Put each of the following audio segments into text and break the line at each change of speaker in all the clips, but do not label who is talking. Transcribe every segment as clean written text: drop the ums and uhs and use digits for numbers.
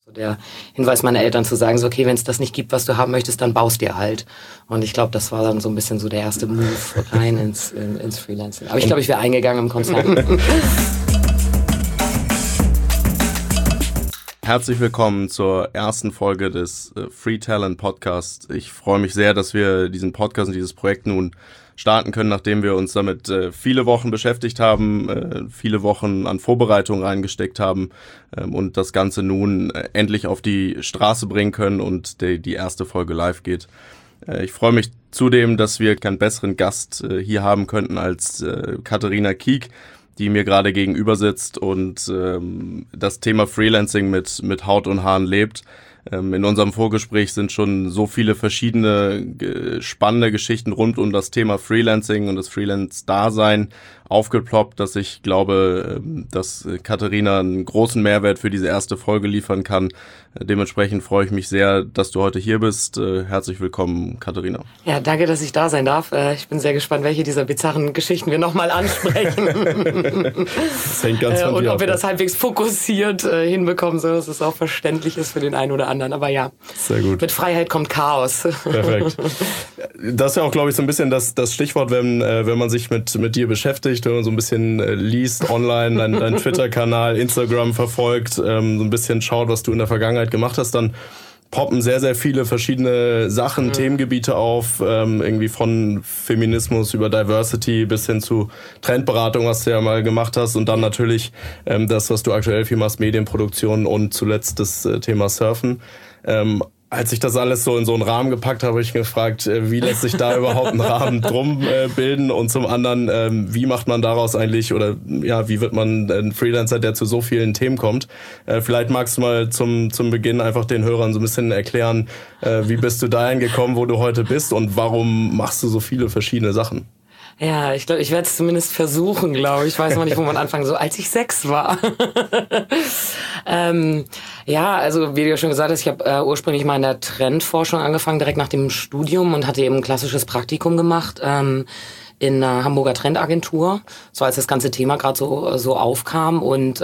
Der Hinweis meiner Eltern zu sagen, so okay, wenn es das nicht gibt, was du haben möchtest, dann baust dir halt. Und ich glaube, das war dann so ein bisschen so der erste Move rein ins Freelancing. Aber ich glaube, ich wäre eingegangen im Konzern.
Herzlich willkommen zur ersten Folge des Free Talent Podcasts. Ich freue mich sehr, dass wir diesen Podcast und dieses Projekt nun starten können, nachdem wir uns damit viele Wochen beschäftigt haben, viele Wochen an Vorbereitungen reingesteckt haben und das Ganze nun endlich auf die Straße bringen können und die erste Folge live geht. Ich freue mich zudem, dass wir keinen besseren Gast hier haben könnten als Katharina Kiek, die mir gerade gegenüber sitzt und das Thema Freelancing mit Haut und Haaren lebt. In unserem Vorgespräch sind schon so viele verschiedene spannende Geschichten rund um das Thema Freelancing und das Freelance-Dasein aufgeploppt, dass ich glaube, dass Katharina einen großen Mehrwert für diese erste Folge liefern kann. Dementsprechend freue ich mich sehr, dass du heute hier bist. Herzlich willkommen, Katharina.
Ja, danke, dass ich da sein darf. Ich bin sehr gespannt, welche dieser bizarren Geschichten wir nochmal ansprechen.
Das hängt ganz von dir
und ob
ab,
wir das halbwegs fokussiert hinbekommen, so dass es auch verständlich ist für den einen oder anderen. Aber ja,
sehr gut.
Mit Freiheit kommt Chaos.
Perfekt. Das ist ja auch, glaube ich, so ein bisschen das Stichwort, wenn man sich mit dir beschäftigt, wenn man so ein bisschen liest online, deinen Twitter-Kanal, Instagram verfolgt, so ein bisschen schaut, was du in der Vergangenheit gemacht hast, dann poppen sehr, sehr viele verschiedene Sachen, Themengebiete auf, irgendwie von Feminismus über Diversity bis hin zu Trendberatung, was du ja mal gemacht hast, und dann natürlich das, was du aktuell viel machst, Medienproduktion und zuletzt das Thema Surfen. Als ich das alles so in so einen Rahmen gepackt habe, habe ich gefragt, wie lässt sich da überhaupt ein Rahmen drum bilden, und zum anderen, wie macht man daraus eigentlich, oder ja, wie wird man ein Freelancer, der zu so vielen Themen kommt? Vielleicht magst du mal zum Beginn einfach den Hörern so ein bisschen erklären, wie bist du dahin gekommen, wo du heute bist, und warum machst du so viele verschiedene Sachen?
Ja, ich glaube, ich werde es zumindest versuchen, glaube ich. Ich weiß noch nicht, wo man anfangen soll. Als ich 6 war. Ja, also wie du ja schon gesagt hast, ich habe ursprünglich mal in der Trendforschung angefangen, direkt nach dem Studium, und hatte eben ein klassisches Praktikum gemacht in einer Hamburger Trendagentur. So als das ganze Thema gerade so aufkam, und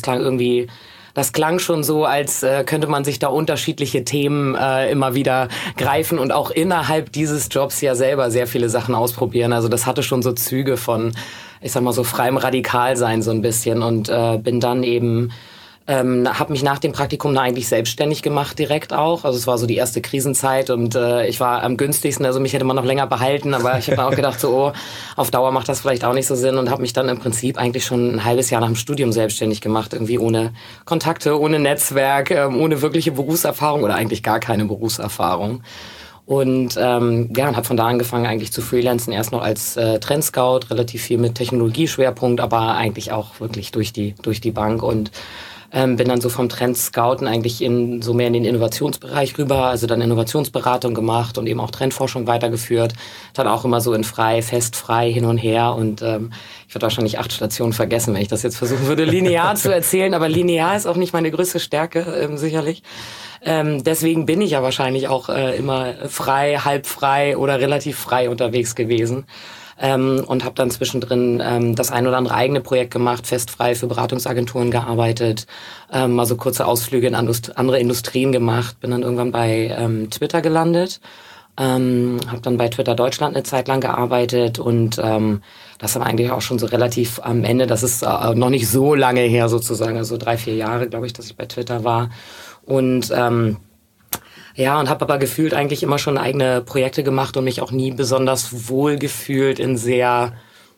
das klang schon so, als könnte man sich da unterschiedliche Themen immer wieder greifen und auch innerhalb dieses Jobs ja selber sehr viele Sachen ausprobieren. Also das hatte schon so Züge von, ich sag mal so, freiem Radikalsein so ein bisschen, und bin dann eben habe mich nach dem Praktikum da eigentlich selbstständig gemacht direkt auch. Also es war so die erste Krisenzeit, und ich war am günstigsten, also mich hätte man noch länger behalten, aber ich habe mir auch gedacht, so auf Dauer macht das vielleicht auch nicht so Sinn, und habe mich dann im Prinzip eigentlich schon ein halbes Jahr nach dem Studium selbstständig gemacht, irgendwie ohne Kontakte, ohne Netzwerk, ohne wirkliche Berufserfahrung oder eigentlich gar keine Berufserfahrung. Und und habe von da angefangen eigentlich zu freelancen, erst noch als Trendscout, relativ viel mit Technologieschwerpunkt, aber eigentlich auch wirklich durch die Bank, und bin dann so vom Trendscouten eigentlich so mehr in den Innovationsbereich rüber, also dann Innovationsberatung gemacht und eben auch Trendforschung weitergeführt. Dann auch immer so in frei, festfrei hin und her, und ich würde wahrscheinlich 8 Stationen vergessen, wenn ich das jetzt versuchen würde, linear zu erzählen, aber linear ist auch nicht meine größte Stärke, sicherlich. Deswegen bin ich ja wahrscheinlich auch immer frei, halb frei oder relativ frei unterwegs gewesen. Und habe dann zwischendrin das ein oder andere eigene Projekt gemacht, festfrei für Beratungsagenturen gearbeitet, mal so kurze Ausflüge in andere Industrien gemacht, bin dann irgendwann bei Twitter gelandet, habe dann bei Twitter Deutschland eine Zeit lang gearbeitet, und das war eigentlich auch schon so relativ am Ende, das ist noch nicht so lange her sozusagen, also 3-4 Jahre, glaube ich, dass ich bei Twitter war, und ja, und habe aber gefühlt eigentlich immer schon eigene Projekte gemacht und mich auch nie besonders wohl gefühlt in sehr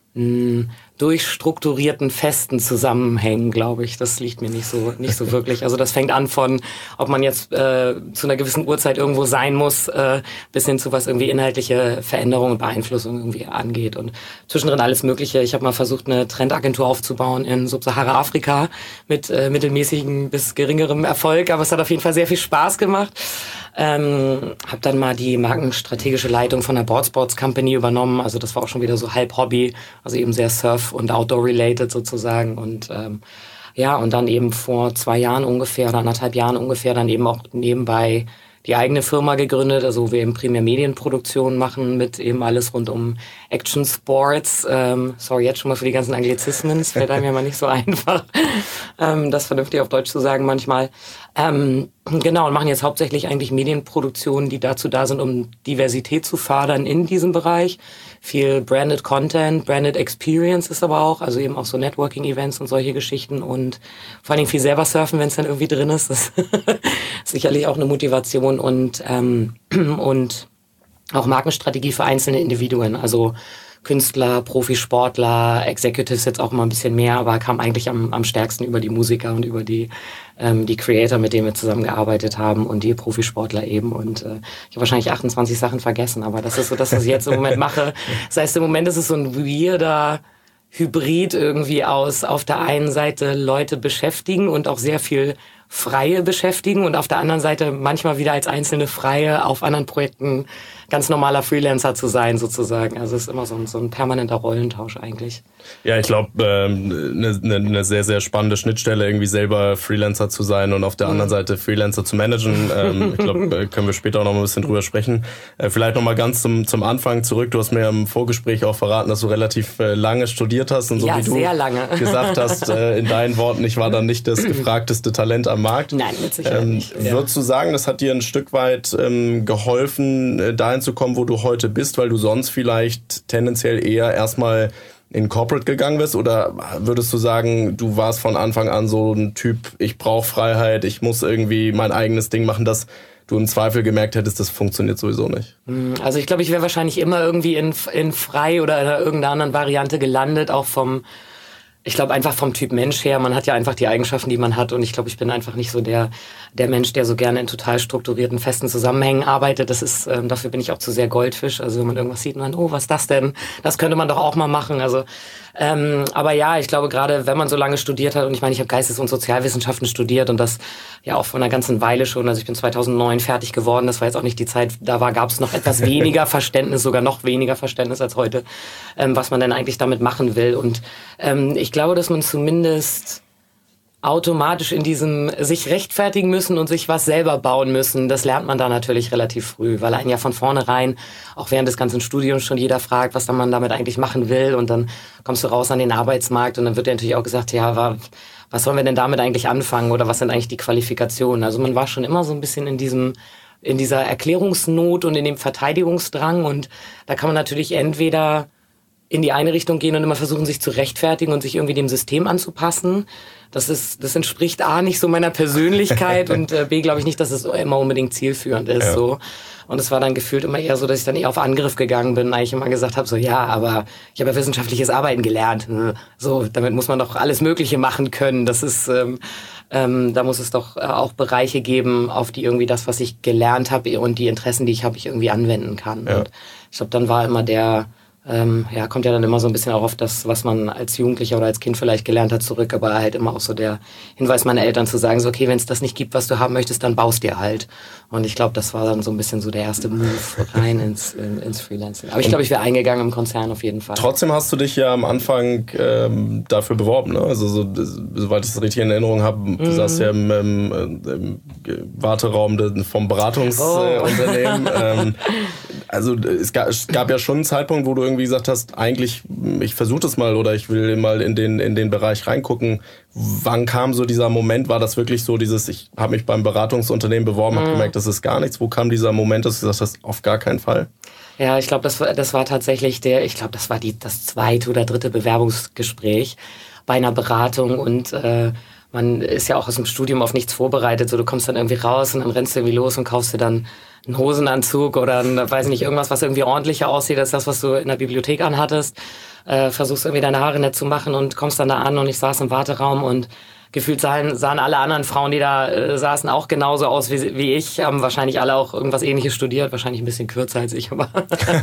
durchstrukturierten, festen Zusammenhängen, glaube ich. Das liegt mir nicht so wirklich. Also das fängt an von, ob man jetzt zu einer gewissen Uhrzeit irgendwo sein muss, bis hin zu was irgendwie inhaltliche Veränderungen und Beeinflussung irgendwie angeht. Und zwischendrin alles Mögliche. Ich habe mal versucht, eine Trendagentur aufzubauen in Subsahara-Afrika mit mittelmäßigem bis geringerem Erfolg, aber es hat auf jeden Fall sehr viel Spaß gemacht. Habe dann mal die markenstrategische Leitung von der Boardsports Company übernommen. Also das war auch schon wieder so halb Hobby, also eben sehr Surf- und Outdoor-related sozusagen. Und ja, und dann eben vor 2 Jahren ungefähr oder 1,5 Jahren ungefähr dann eben auch nebenbei die eigene Firma gegründet, also wo wir eben primär Medienproduktion machen mit eben alles rund um Action Sports. Sorry jetzt schon mal für die ganzen Anglizismen, es fällt einem ja mal nicht so einfach, das vernünftig auf Deutsch zu sagen manchmal. Genau, und machen jetzt hauptsächlich eigentlich Medienproduktionen, die dazu da sind, um Diversität zu fördern in diesem Bereich. Viel Branded Content, Branded Experience ist aber auch, also eben auch so Networking-Events und solche Geschichten und vor allen Dingen viel selber surfen, wenn es dann irgendwie drin ist. Das ist sicherlich auch eine Motivation und auch Markenstrategie für einzelne Individuen, also Künstler, Profisportler, Executives jetzt auch mal ein bisschen mehr, aber kam eigentlich am stärksten über die Musiker und über die Creator, mit denen wir zusammengearbeitet haben und die Profisportler eben. Und ich habe wahrscheinlich 28 Sachen vergessen, aber das ist so das, was ich jetzt im Moment mache. Das heißt, im Moment ist es so ein weirder Hybrid irgendwie aus auf der einen Seite Leute beschäftigen und auch sehr viel Freie beschäftigen und auf der anderen Seite manchmal wieder als einzelne Freie auf anderen Projekten ganz normaler Freelancer zu sein sozusagen. Also es ist immer so ein permanenter Rollentausch eigentlich.
Ja, ich glaube, eine sehr, sehr spannende Schnittstelle, irgendwie selber Freelancer zu sein und auf der anderen Seite Freelancer zu managen. Ich glaube, können wir später auch noch mal ein bisschen drüber sprechen. Vielleicht noch mal ganz zum Anfang zurück. Du hast mir im Vorgespräch auch verraten, dass du relativ lange studiert hast. Und so
ja,
wie du
sehr lange.
gesagt hast, in deinen Worten, ich war dann nicht das gefragteste Talent am Markt.
Nein, mit Sicherheit nicht. Ja.
Würdest du sagen, das hat dir ein Stück weit geholfen, dahin zu kommen, wo du heute bist, weil du sonst vielleicht tendenziell eher erstmal in Corporate gegangen bist? Oder würdest du sagen, du warst von Anfang an so ein Typ, ich brauche Freiheit, ich muss irgendwie mein eigenes Ding machen, dass du im Zweifel gemerkt hättest, das funktioniert sowieso nicht?
Also ich glaube, ich wäre wahrscheinlich immer irgendwie in frei oder in irgendeiner anderen Variante gelandet, auch ich glaube einfach vom Typ Mensch her, man hat ja einfach die Eigenschaften, die man hat und ich glaube, ich bin einfach nicht so der Mensch, der so gerne in total strukturierten, festen Zusammenhängen arbeitet. Das ist, dafür bin ich auch zu sehr Goldfisch. Also wenn man irgendwas sieht und dann, oh, was ist das denn? Das könnte man doch auch mal machen. Also, aber ja, ich glaube gerade, wenn man so lange studiert hat und ich meine, ich habe Geistes- und Sozialwissenschaften studiert und das ja auch vor einer ganzen Weile schon. Also ich bin 2009 fertig geworden. Das war jetzt auch nicht die Zeit, gab es noch etwas weniger Verständnis, sogar noch weniger Verständnis als heute, was man denn eigentlich damit machen will. Und ich glaube, dass man zumindest automatisch in diesem sich rechtfertigen müssen und sich was selber bauen müssen, das lernt man da natürlich relativ früh, weil einen ja von vornherein, auch während des ganzen Studiums schon jeder fragt, was dann man damit eigentlich machen will und dann kommst du raus an den Arbeitsmarkt und dann wird dir natürlich auch gesagt, ja, was sollen wir denn damit eigentlich anfangen oder was sind eigentlich die Qualifikationen? Also man war schon immer so ein bisschen in dieser Erklärungsnot und in dem Verteidigungsdrang und da kann man natürlich entweder in die eine Richtung gehen und immer versuchen, sich zu rechtfertigen und sich irgendwie dem System anzupassen. Das entspricht A, nicht so meiner Persönlichkeit und B, glaube ich nicht, dass es immer unbedingt zielführend ist. Ja. So. Und es war dann gefühlt immer eher so, dass ich dann eher auf Angriff gegangen bin, eigentlich immer gesagt habe, so ja, aber ich habe ja wissenschaftliches Arbeiten gelernt. So, damit muss man doch alles Mögliche machen können. Das ist, da muss es doch auch Bereiche geben, auf die irgendwie das, was ich gelernt habe und die Interessen, die ich habe, ich irgendwie anwenden kann. Ja. Und ich glaube, dann war immer kommt ja dann immer so ein bisschen auch auf das, was man als Jugendlicher oder als Kind vielleicht gelernt hat, zurück, aber halt immer auch so der Hinweis meiner Eltern zu sagen, so okay, wenn es das nicht gibt, was du haben möchtest, dann baust dir halt. Und ich glaube, das war dann so ein bisschen so der erste Move rein ins Freelancing. Aber ich glaube, ich wäre eingegangen im Konzern auf jeden Fall. Trotzdem
hast du dich ja am Anfang dafür beworben, ne? Also soweit ich es richtig in Erinnerung habe, du saßt ja im Warteraum vom Beratungsunternehmen. Also es gab ja schon einen Zeitpunkt, wo du irgendwie gesagt hast, eigentlich, ich versuche das mal oder ich will mal in den Bereich reingucken. Wann kam so dieser Moment? War das wirklich so ich habe mich beim Beratungsunternehmen beworben, habe gemerkt, das ist gar nichts. Wo kam dieser Moment, dass du gesagt hast, auf gar keinen Fall?
Ja, ich glaube, das war tatsächlich das war das zweite oder dritte Bewerbungsgespräch bei einer Beratung und man ist ja auch aus dem Studium auf nichts vorbereitet. So, du kommst dann irgendwie raus und dann rennst du irgendwie los und kaufst dir dann einen Hosenanzug oder irgendwas, was irgendwie ordentlicher aussieht als das, was du in der Bibliothek anhattest. Versuchst irgendwie deine Haare nett zu machen und kommst dann da an und ich saß im Warteraum und gefühlt sahen alle anderen Frauen, die da saßen, auch genauso aus wie ich. Haben wahrscheinlich alle auch irgendwas Ähnliches studiert, wahrscheinlich ein bisschen kürzer als ich, aber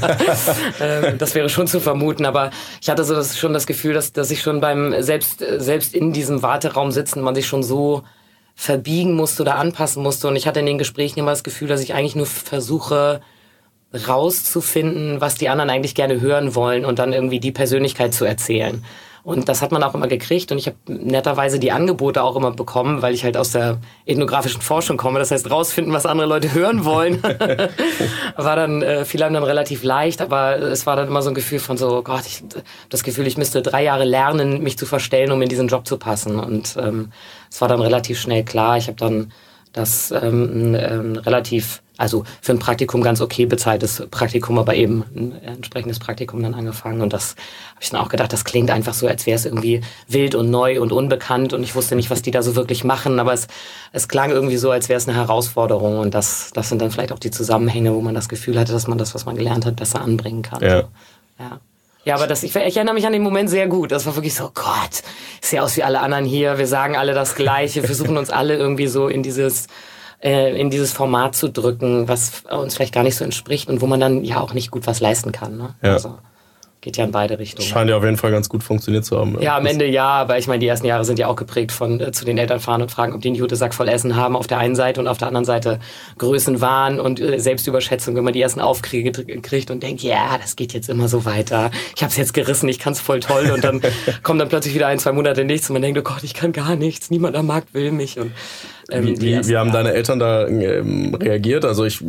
das wäre schon zu vermuten. Aber ich hatte schon das Gefühl, dass ich schon beim selbst in diesem Warteraum sitzen, man sich schon so verbiegen musste oder anpassen musste. Und ich hatte in den Gesprächen immer das Gefühl, dass ich eigentlich nur versuche, rauszufinden, was die anderen eigentlich gerne hören wollen und dann irgendwie die Persönlichkeit zu erzählen. Und das hat man auch immer gekriegt und ich habe netterweise die Angebote auch immer bekommen, weil ich halt aus der ethnografischen Forschung komme. Das heißt, rausfinden, was andere Leute hören wollen, war dann fiel einem dann relativ leicht, aber es war dann immer so ein Gefühl von so, Gott, ich habe das Gefühl, ich müsste 3 Jahre lernen, mich zu verstellen, um in diesen Job zu passen. Und es war dann relativ schnell klar. Ich habe dann das relativ, also für ein Praktikum ganz okay bezahltes Praktikum, aber eben ein entsprechendes Praktikum dann angefangen. Und das habe ich dann auch gedacht, das klingt einfach so, als wäre es irgendwie wild und neu und unbekannt. Und ich wusste nicht, was die da so wirklich machen. Aber es klang irgendwie so, als wäre es eine Herausforderung. Und das sind dann vielleicht auch die Zusammenhänge, wo man das Gefühl hatte, dass man das, was man gelernt hat, besser anbringen kann.
Ja.
Ja. Ja, aber ich erinnere mich an den Moment sehr gut. Das war wirklich so, Gott, ich sehe aus wie alle anderen hier. Wir sagen alle das Gleiche. Wir versuchen uns alle irgendwie so in dieses Format zu drücken, was uns vielleicht gar nicht so entspricht und wo man dann ja auch nicht gut was leisten kann. Ne?
Ja.
Also geht ja in beide Richtungen.
Scheint ja auf jeden Fall ganz gut funktioniert zu haben.
Ja, am Ende ja, aber ich meine, die ersten Jahre sind ja auch geprägt von zu den Eltern fahren und fragen, ob die einen Jutesack voll Essen haben auf der einen Seite und auf der anderen Seite Größenwahn und Selbstüberschätzung, wenn man die ersten Aufkriege kriegt und denkt, ja, das geht jetzt immer so weiter. Ich habe es jetzt gerissen, ich kann es voll toll und dann kommt dann plötzlich wieder 1-2 Monate nichts und man denkt, oh Gott, ich kann gar nichts, niemand am Markt will mich. Und
wie haben deine Eltern da reagiert? Also also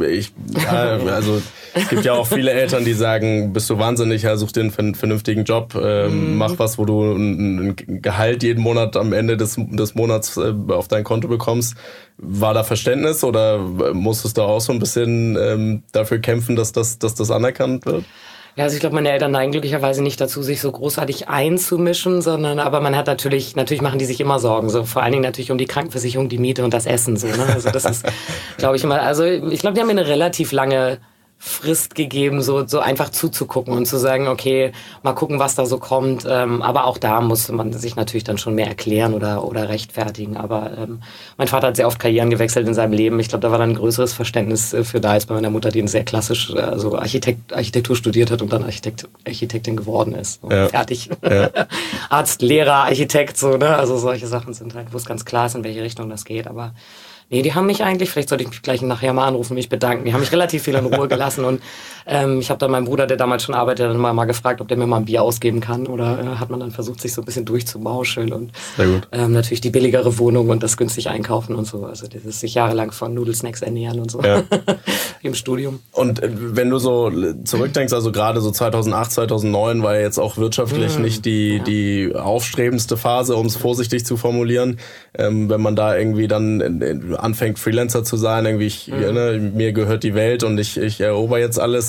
es gibt ja auch viele Eltern, die sagen, bist du wahnsinnig, ja, such dir einen vernünftigen Job, mach was, wo du ein Gehalt jeden Monat am Ende des Monats auf dein Konto bekommst. War da Verständnis oder musstest du auch so ein bisschen dafür kämpfen, dass das anerkannt wird?
Ja, also ich glaube, meine Eltern neigen glücklicherweise nicht dazu, sich so großartig einzumischen, aber man hat natürlich machen die sich immer Sorgen, so vor allen Dingen natürlich um die Krankenversicherung, die Miete und das Essen, so, ne? Also das ist, glaube ich, immer, also ich glaube, die haben mir eine relativ lange Frist gegeben, so einfach zuzugucken und zu sagen, okay, mal gucken, was da so kommt. Aber auch da musste man sich natürlich dann schon mehr erklären oder rechtfertigen. Aber mein Vater hat sehr oft Karrieren gewechselt in seinem Leben. Ich glaube, da war dann ein größeres Verständnis für da als bei meiner Mutter, die sehr klassisch Architektur studiert hat und dann Architektin geworden ist. So, ja. Fertig. Ja. Arzt, Lehrer, Architekt, so, ne? Also solche Sachen sind halt, wo es ganz klar ist, in welche Richtung das geht. Aber nee, die haben mich eigentlich, vielleicht sollte ich mich gleich nachher mal anrufen und mich bedanken, die haben mich relativ viel in Ruhe gelassen und ich habe dann meinen Bruder, der damals schon arbeitet, dann mal gefragt, ob der mir mal ein Bier ausgeben kann oder hat man dann versucht, sich so ein bisschen durchzumauscheln und
sehr gut.
Natürlich die billigere Wohnung und das günstig einkaufen und so, also dieses sich jahrelang von Nudelsnacks ernähren und so, ja. Im Studium.
Und wenn du so zurückdenkst, also gerade so 2008, 2009 war ja jetzt auch wirtschaftlich nicht die aufstrebendste Phase, um es vorsichtig zu formulieren, wenn man da irgendwie dann anfängt, Freelancer zu sein, irgendwie mir gehört die Welt und ich erober jetzt alles,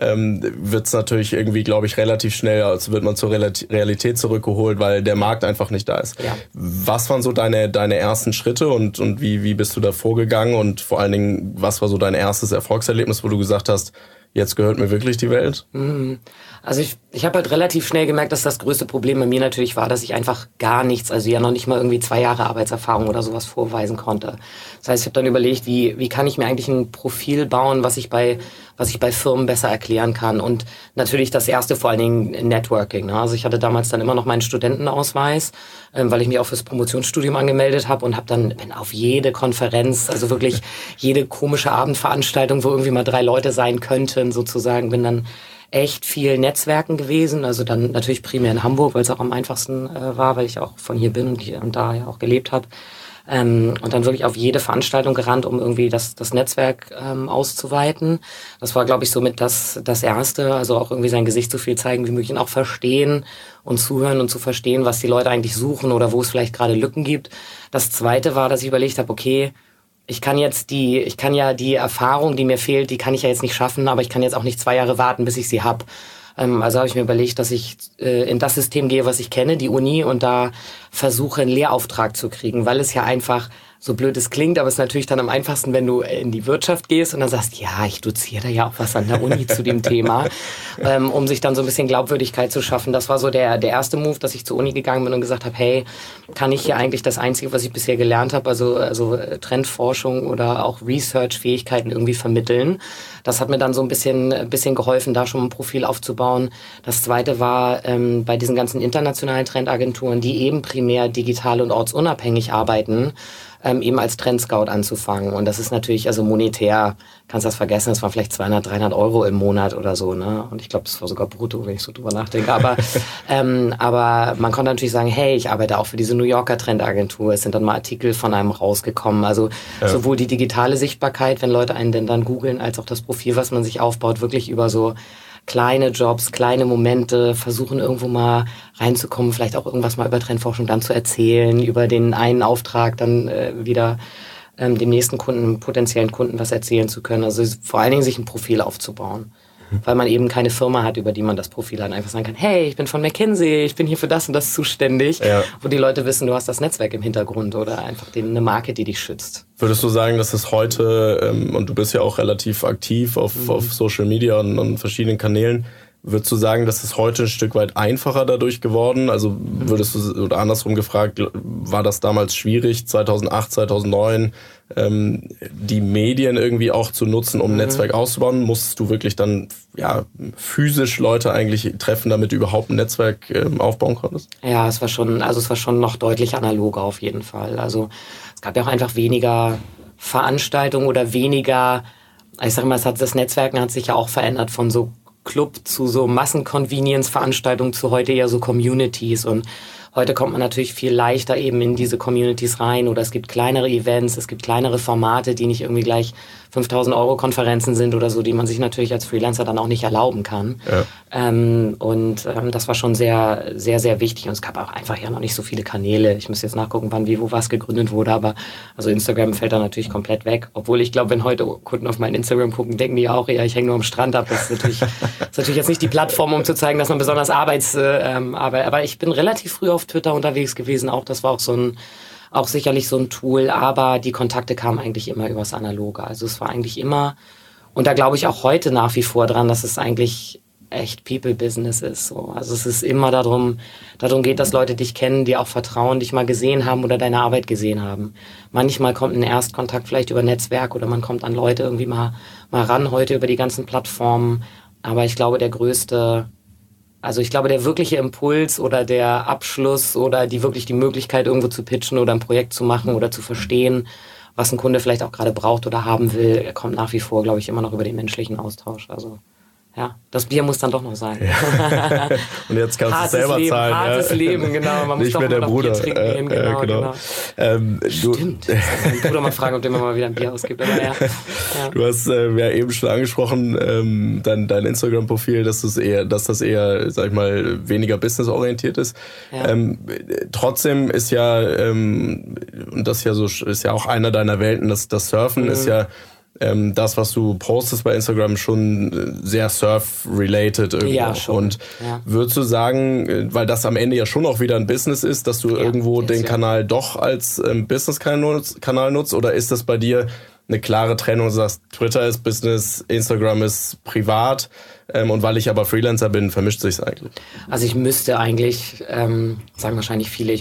wird es natürlich irgendwie, glaube ich, relativ schnell, also wird man zur Realität zurückgeholt, weil der Markt einfach nicht da ist. Ja. Was waren so deine ersten Schritte und wie bist du da vorgegangen und vor allen Dingen, was war so dein erstes Erfolgserlebnis, wo du gesagt hast, jetzt gehört mir wirklich die Welt?
Also ich habe halt relativ schnell gemerkt, dass das größte Problem bei mir natürlich war, dass ich einfach gar nichts, also ja noch nicht mal irgendwie 2 Jahre Arbeitserfahrung oder sowas vorweisen konnte. Das heißt, ich habe dann überlegt, wie kann ich mir eigentlich ein Profil bauen, was ich bei Firmen besser erklären kann. Und natürlich das erste vor allen Dingen Networking. Ne? Also ich hatte damals dann immer noch meinen Studentenausweis, weil ich mich auch fürs Promotionsstudium angemeldet habe und bin auf jede Konferenz, also wirklich jede komische Abendveranstaltung, wo irgendwie mal 3 Leute sein könnten, sozusagen, bin dann echt viel Netzwerken gewesen, also dann natürlich primär in Hamburg, weil es auch am einfachsten war, weil ich auch von hier bin und da ja auch gelebt habe. Und dann wirklich auf jede Veranstaltung gerannt, um irgendwie das Netzwerk auszuweiten. Das war, glaube ich, somit das Erste, also auch irgendwie sein Gesicht so viel zeigen wie möglich und auch verstehen und zuhören und zu verstehen, was die Leute eigentlich suchen oder wo es vielleicht gerade Lücken gibt. Das Zweite war, dass ich überlegt habe, okay, ich kann ja die Erfahrung, die mir fehlt, die kann ich ja jetzt nicht schaffen, aber ich kann jetzt auch nicht 2 Jahre warten, bis ich sie habe. Also habe ich mir überlegt, dass ich in das System gehe, was ich kenne, die Uni, und da versuche, einen Lehrauftrag zu kriegen, weil es ja einfach, so blöd es klingt, aber es ist natürlich dann am einfachsten, wenn du in die Wirtschaft gehst und dann sagst, ja, ich doziere da ja auch was an der Uni zu dem Thema, um sich dann so ein bisschen Glaubwürdigkeit zu schaffen. Das war so der erste Move, dass ich zur Uni gegangen bin und gesagt habe, hey, kann ich hier eigentlich das Einzige, was ich bisher gelernt habe, also Trendforschung oder auch Research-Fähigkeiten irgendwie vermitteln. Das hat mir dann so ein bisschen geholfen, da schon ein Profil aufzubauen. Das Zweite war bei diesen ganzen internationalen Trendagenturen, die eben primär digital und ortsunabhängig arbeiten, eben als Trendscout anzufangen. Und das ist natürlich, also monetär, kannst das vergessen, das waren vielleicht 200, 300 Euro im Monat oder so, ne? Und ich glaube, das war sogar brutto, wenn ich so drüber nachdenke. Aber man konnte natürlich sagen, hey, ich arbeite auch für diese New Yorker Trendagentur. Es sind dann mal Artikel von einem rausgekommen. Also sowohl die digitale Sichtbarkeit, wenn Leute einen denn dann googeln, als auch das Profil, was man sich aufbaut, wirklich über so kleine Jobs, kleine Momente, versuchen irgendwo mal reinzukommen, vielleicht auch irgendwas mal über Trendforschung dann zu erzählen, über den einen Auftrag dann wieder dem nächsten Kunden, potenziellen Kunden was erzählen zu können. Also vor allen Dingen sich ein Profil aufzubauen. Weil man eben keine Firma hat, über die man das Profil hat. Einfach sagen kann, hey, ich bin von McKinsey, ich bin hier für das und das zuständig. Ja. Wo die Leute wissen, du hast das Netzwerk im Hintergrund oder einfach eine Marke, die dich schützt.
Würdest du sagen, dass es heute, und du bist ja auch relativ aktiv auf Social Media und verschiedenen Kanälen, würdest du sagen, dass es heute ein Stück weit einfacher dadurch geworden? Also würdest du, oder andersrum gefragt, war das damals schwierig, 2008, 2009, die Medien irgendwie auch zu nutzen, um ein Netzwerk auszubauen? Musstest du wirklich dann physisch Leute eigentlich treffen, damit du überhaupt ein Netzwerk aufbauen konntest?
Ja, es war schon noch deutlich analoger auf jeden Fall. Also es gab ja auch einfach weniger Veranstaltungen oder weniger, ich sag mal, das Netzwerken hat sich ja auch verändert von so Club zu so Massen-Convenience-Veranstaltungen zu heute eher so Communities, und heute kommt man natürlich viel leichter eben in diese Communities rein, oder es gibt kleinere Events, es gibt kleinere Formate, die nicht irgendwie gleich 5.000 € Konferenzen sind oder so, die man sich natürlich als Freelancer dann auch nicht erlauben kann. Ja. Das war schon sehr, sehr, sehr wichtig, und es gab auch einfach ja noch nicht so viele Kanäle. Ich muss jetzt nachgucken, wann, wie, wo was gegründet wurde, aber also Instagram fällt da natürlich komplett weg. Obwohl ich glaube, wenn heute Kunden auf mein Instagram gucken, denken die auch, ja, ich hänge nur am Strand ab. Das ist natürlich jetzt nicht die Plattform, um zu zeigen, dass man besonders aber ich bin relativ früh auf Twitter unterwegs gewesen, auch das war auch sicherlich so ein Tool, aber die Kontakte kamen eigentlich immer übers Analoge. Also es war eigentlich immer, und da glaube ich auch heute nach wie vor dran, dass es eigentlich echt People-Business ist. So. Also es ist immer darum geht, dass Leute dich kennen, dir auch vertrauen, dich mal gesehen haben oder deine Arbeit gesehen haben. Manchmal kommt ein Erstkontakt vielleicht über Netzwerk oder man kommt an Leute irgendwie mal ran, heute über die ganzen Plattformen. Aber ich glaube, der wirkliche Impuls oder der Abschluss oder die Möglichkeit, irgendwo zu pitchen oder ein Projekt zu machen oder zu verstehen, was ein Kunde vielleicht auch gerade braucht oder haben will, kommt nach wie vor, glaube ich, immer noch über den menschlichen Austausch. Also ja, das Bier muss dann doch noch sein.
Ja. Und jetzt kannst du es selber zahlen.
Hartes Leben, genau. Man muss
nicht
doch
mehr der Bruder.
Bier trinken gehen. Genau. Stimmt. Mein Bruder mal fragen, ob der mir mal wieder ein Bier ausgibt. Aber ja.
Du hast ja eben schon angesprochen, dein Instagram-Profil, dass das eher, sag ich mal, weniger businessorientiert ist. Ja. Trotzdem ist ja, und das ist ja auch einer deiner Welten, das Surfen ist ja das, was du postest bei Instagram, schon sehr Surf-related irgendwo. Ja, schon. Und würdest du sagen, weil das am Ende ja schon auch wieder ein Business ist, dass du irgendwo den Kanal doch als Business-Kanal nutzt, oder ist das bei dir eine klare Trennung, du sagst, Twitter ist Business, Instagram ist privat, und weil ich aber Freelancer bin, vermischt sich's eigentlich?
Also ich müsste eigentlich, sagen wahrscheinlich viele,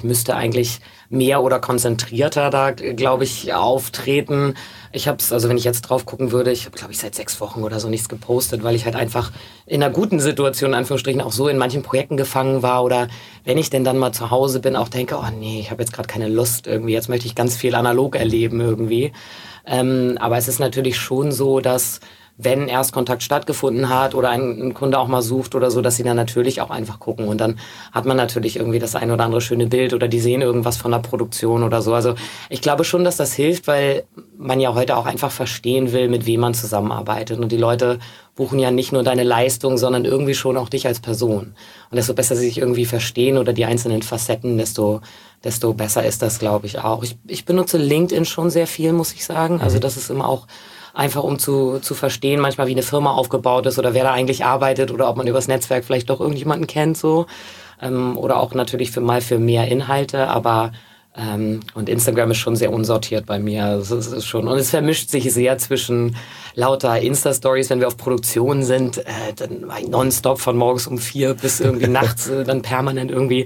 mehr oder konzentrierter da, glaube ich, auftreten. Wenn ich jetzt drauf gucken würde, ich habe, glaube ich, seit 6 Wochen oder so nichts gepostet, weil ich halt einfach in einer guten Situation, in Anführungsstrichen, auch so in manchen Projekten gefangen war, oder wenn ich denn dann mal zu Hause bin, auch denke, oh nee, ich habe jetzt gerade keine Lust irgendwie, jetzt möchte ich ganz viel analog erleben irgendwie. Aber es ist natürlich schon so, dass wenn Erstkontakt stattgefunden hat oder ein Kunde auch mal sucht oder so, dass sie dann natürlich auch einfach gucken, und dann hat man natürlich irgendwie das ein oder andere schöne Bild oder die sehen irgendwas von der Produktion oder so. Also ich glaube schon, dass das hilft, weil man ja heute auch einfach verstehen will, mit wem man zusammenarbeitet, und die Leute buchen ja nicht nur deine Leistung, sondern irgendwie schon auch dich als Person. Und desto besser sie sich irgendwie verstehen oder die einzelnen Facetten, desto besser ist das, glaube ich, auch. Ich benutze LinkedIn schon sehr viel, muss ich sagen. Also das ist immer auch einfach, um zu verstehen, manchmal wie eine Firma aufgebaut ist oder wer da eigentlich arbeitet oder ob man übers Netzwerk vielleicht doch irgendjemanden kennt, so. Oder auch natürlich für mehr Inhalte, aber und Instagram ist schon sehr unsortiert bei mir. Also es ist schon, und es vermischt sich sehr zwischen lauter Insta-Stories, wenn wir auf Produktion sind, dann nonstop von morgens um 4 bis irgendwie nachts, dann permanent irgendwie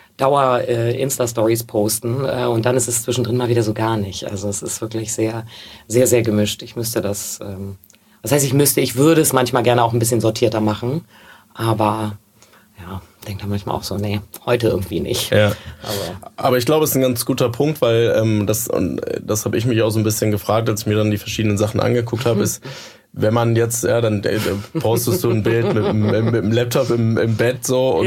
Insta-Stories posten, und dann ist es zwischendrin mal wieder so gar nicht. Also es ist wirklich sehr, sehr, sehr gemischt. Ich würde es manchmal gerne auch ein bisschen sortierter machen, aber ja, denke dann manchmal auch so, nee, heute irgendwie nicht.
Ja. Aber ich glaube, es ist ein ganz guter Punkt, weil das habe ich mich auch so ein bisschen gefragt, als ich mir dann die verschiedenen Sachen angeguckt habe, ist, wenn man jetzt, dann postest du ein Bild mit dem Laptop im Bett so, und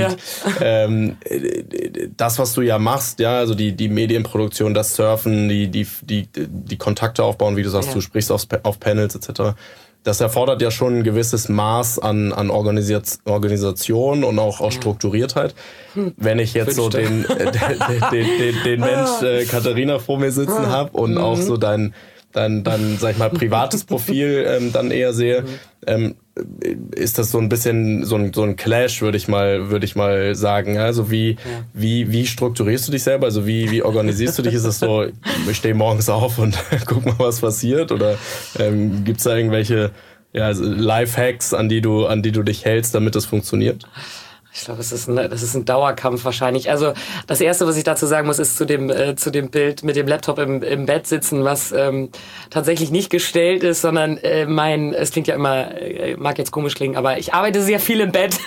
das, was du ja machst, also die Medienproduktion, das Surfen, die Kontakte aufbauen, wie du sagst, du sprichst auf Panels etc., das erfordert ja schon ein gewisses Maß an Organisation und auch Strukturiertheit. Wenn ich jetzt so den Mensch Katharina vor mir sitzen habe und auch so dein dein sag ich mal, privates Profil dann eher sehe, ist das so ein bisschen so ein Clash, würde ich mal sagen. Also wie strukturierst du dich selber? Also wie organisierst du dich? Ist das so, ich stehe morgens auf und guck mal, was passiert? Oder gibt's da irgendwelche Lifehacks, an die du dich hältst, damit das funktioniert?
Ich glaube, das ist ein Dauerkampf wahrscheinlich. Also das Erste, was ich dazu sagen muss, ist zu dem Bild mit dem Laptop im Bett sitzen, was tatsächlich nicht gestellt ist, sondern es klingt ja immer, mag jetzt komisch klingen, aber ich arbeite sehr viel im Bett.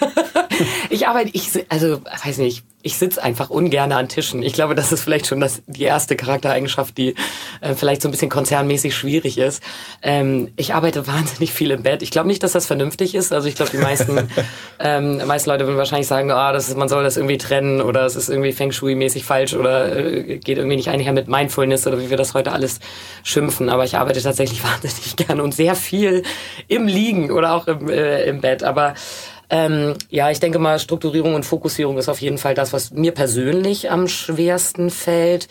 Ich sitze einfach ungern an Tischen. Ich glaube, das ist vielleicht schon die erste Charaktereigenschaft, die vielleicht so ein bisschen konzernmäßig schwierig ist. Ich arbeite wahnsinnig viel im Bett. Ich glaube nicht, dass das vernünftig ist. Also ich glaube, die meisten Leute würden wahrscheinlich sagen, man soll das irgendwie trennen oder es ist irgendwie Feng Shui-mäßig falsch oder geht irgendwie nicht einher mit Mindfulness oder wie wir das heute alles schimpfen. Aber ich arbeite tatsächlich wahnsinnig gerne und sehr viel im Liegen oder auch im Bett. Aber ich denke mal, Strukturierung und Fokussierung ist auf jeden Fall das, was mir persönlich am schwersten fällt.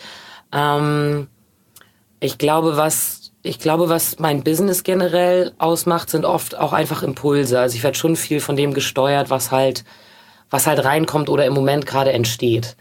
Ich glaube, was mein Business generell ausmacht, sind oft auch einfach Impulse. Also ich werde schon viel von dem gesteuert, was halt reinkommt oder im Moment gerade entsteht.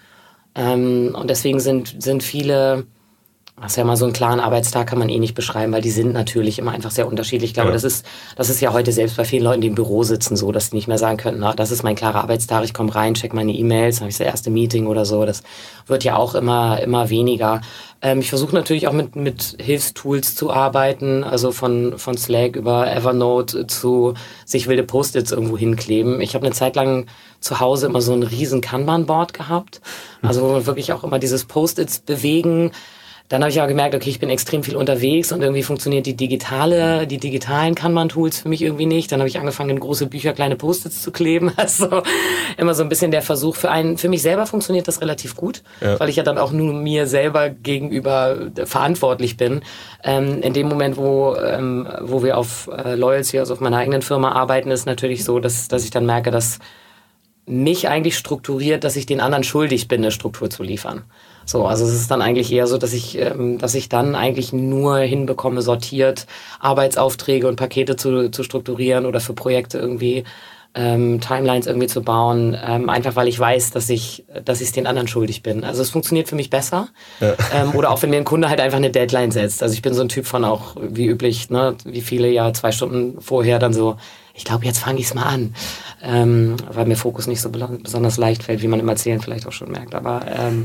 Und deswegen sind viele, das ist ja mal so einen klaren Arbeitstag kann man nicht beschreiben, weil die sind natürlich immer einfach sehr unterschiedlich. Ich glaube, das ist ja heute selbst bei vielen Leuten, die im Büro sitzen, so, dass die nicht mehr sagen könnten, das ist mein klarer Arbeitstag, ich komme rein, check meine E-Mails, dann habe ich das erste Meeting oder so. Das wird ja auch immer weniger. Ich versuche natürlich auch mit Hilfstools zu arbeiten, also von Slack über Evernote zu sich wilde Post-its irgendwo hinkleben. Ich habe eine Zeit lang zu Hause immer so ein riesen Kanban-Board gehabt, also wo wir wirklich auch immer dieses Post-its bewegen. Dann habe ich aber gemerkt, okay, ich bin extrem viel unterwegs und irgendwie funktioniert die digitalen Kanban-Tools für mich irgendwie nicht. Dann habe ich angefangen, in große Bücher kleine Post-its zu kleben. Also immer so ein bisschen der Versuch. Für mich selber funktioniert das relativ gut, weil ich ja dann auch nur mir selber gegenüber verantwortlich bin. In dem Moment, wo wir auf Loyalty, also auf meiner eigenen Firma arbeiten, ist natürlich so, dass ich dann merke, dass mich eigentlich strukturiert, dass ich den anderen schuldig bin, eine Struktur zu liefern. So, also es ist dann eigentlich eher so, dass ich dann eigentlich nur hinbekomme, sortiert Arbeitsaufträge und Pakete zu strukturieren oder für Projekte irgendwie Timelines irgendwie zu bauen, einfach weil ich weiß, dass ich es den anderen schuldig bin. Also es funktioniert für mich besser. Ja. Oder auch wenn mir ein Kunde halt einfach eine Deadline setzt. Also ich bin so ein Typ von auch, wie üblich, ne, wie viele ja 2 Stunden vorher dann so, ich glaube, jetzt fange ich es mal an. Weil mir Fokus nicht so besonders leicht fällt, wie man im Erzählen vielleicht auch schon merkt. Aber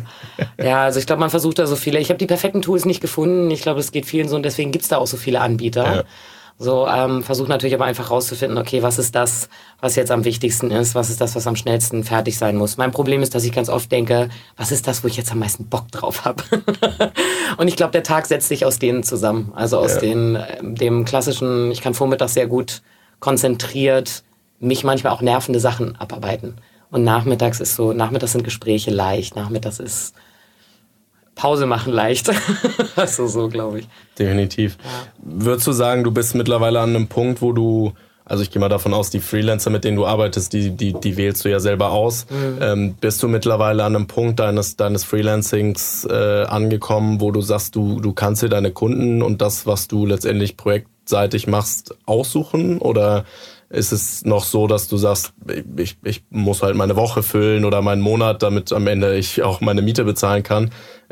also ich glaube, man versucht da so viele. Ich habe die perfekten Tools nicht gefunden. Ich glaube, es geht vielen so und deswegen gibt es da auch so viele Anbieter. Ja. So, versuche natürlich aber einfach rauszufinden, okay, was ist das, was jetzt am wichtigsten ist, was ist das, was am schnellsten fertig sein muss. Mein Problem ist, dass ich ganz oft denke, was ist das, wo ich jetzt am meisten Bock drauf habe? Und ich glaube, der Tag setzt sich aus denen zusammen. Also aus dem klassischen, ich kann vormittags sehr gut konzentriert mich manchmal auch nervende Sachen abarbeiten. Und nachmittags sind Gespräche leicht, nachmittags ist Pause machen leicht. Also so, glaube ich.
Definitiv. Ja. Würdest du sagen, du bist mittlerweile an einem Punkt, wo du, also ich gehe mal davon aus, die Freelancer, mit denen du arbeitest, die wählst du ja selber aus. Mhm. Bist du mittlerweile an einem Punkt deines Freelancings angekommen, wo du sagst, du kannst dir deine Kunden und das, was du letztendlich projektseitig machst, aussuchen? Oder ist es noch so, dass du sagst, ich muss halt meine Woche füllen oder meinen Monat, damit am Ende ich auch meine Miete bezahlen kann?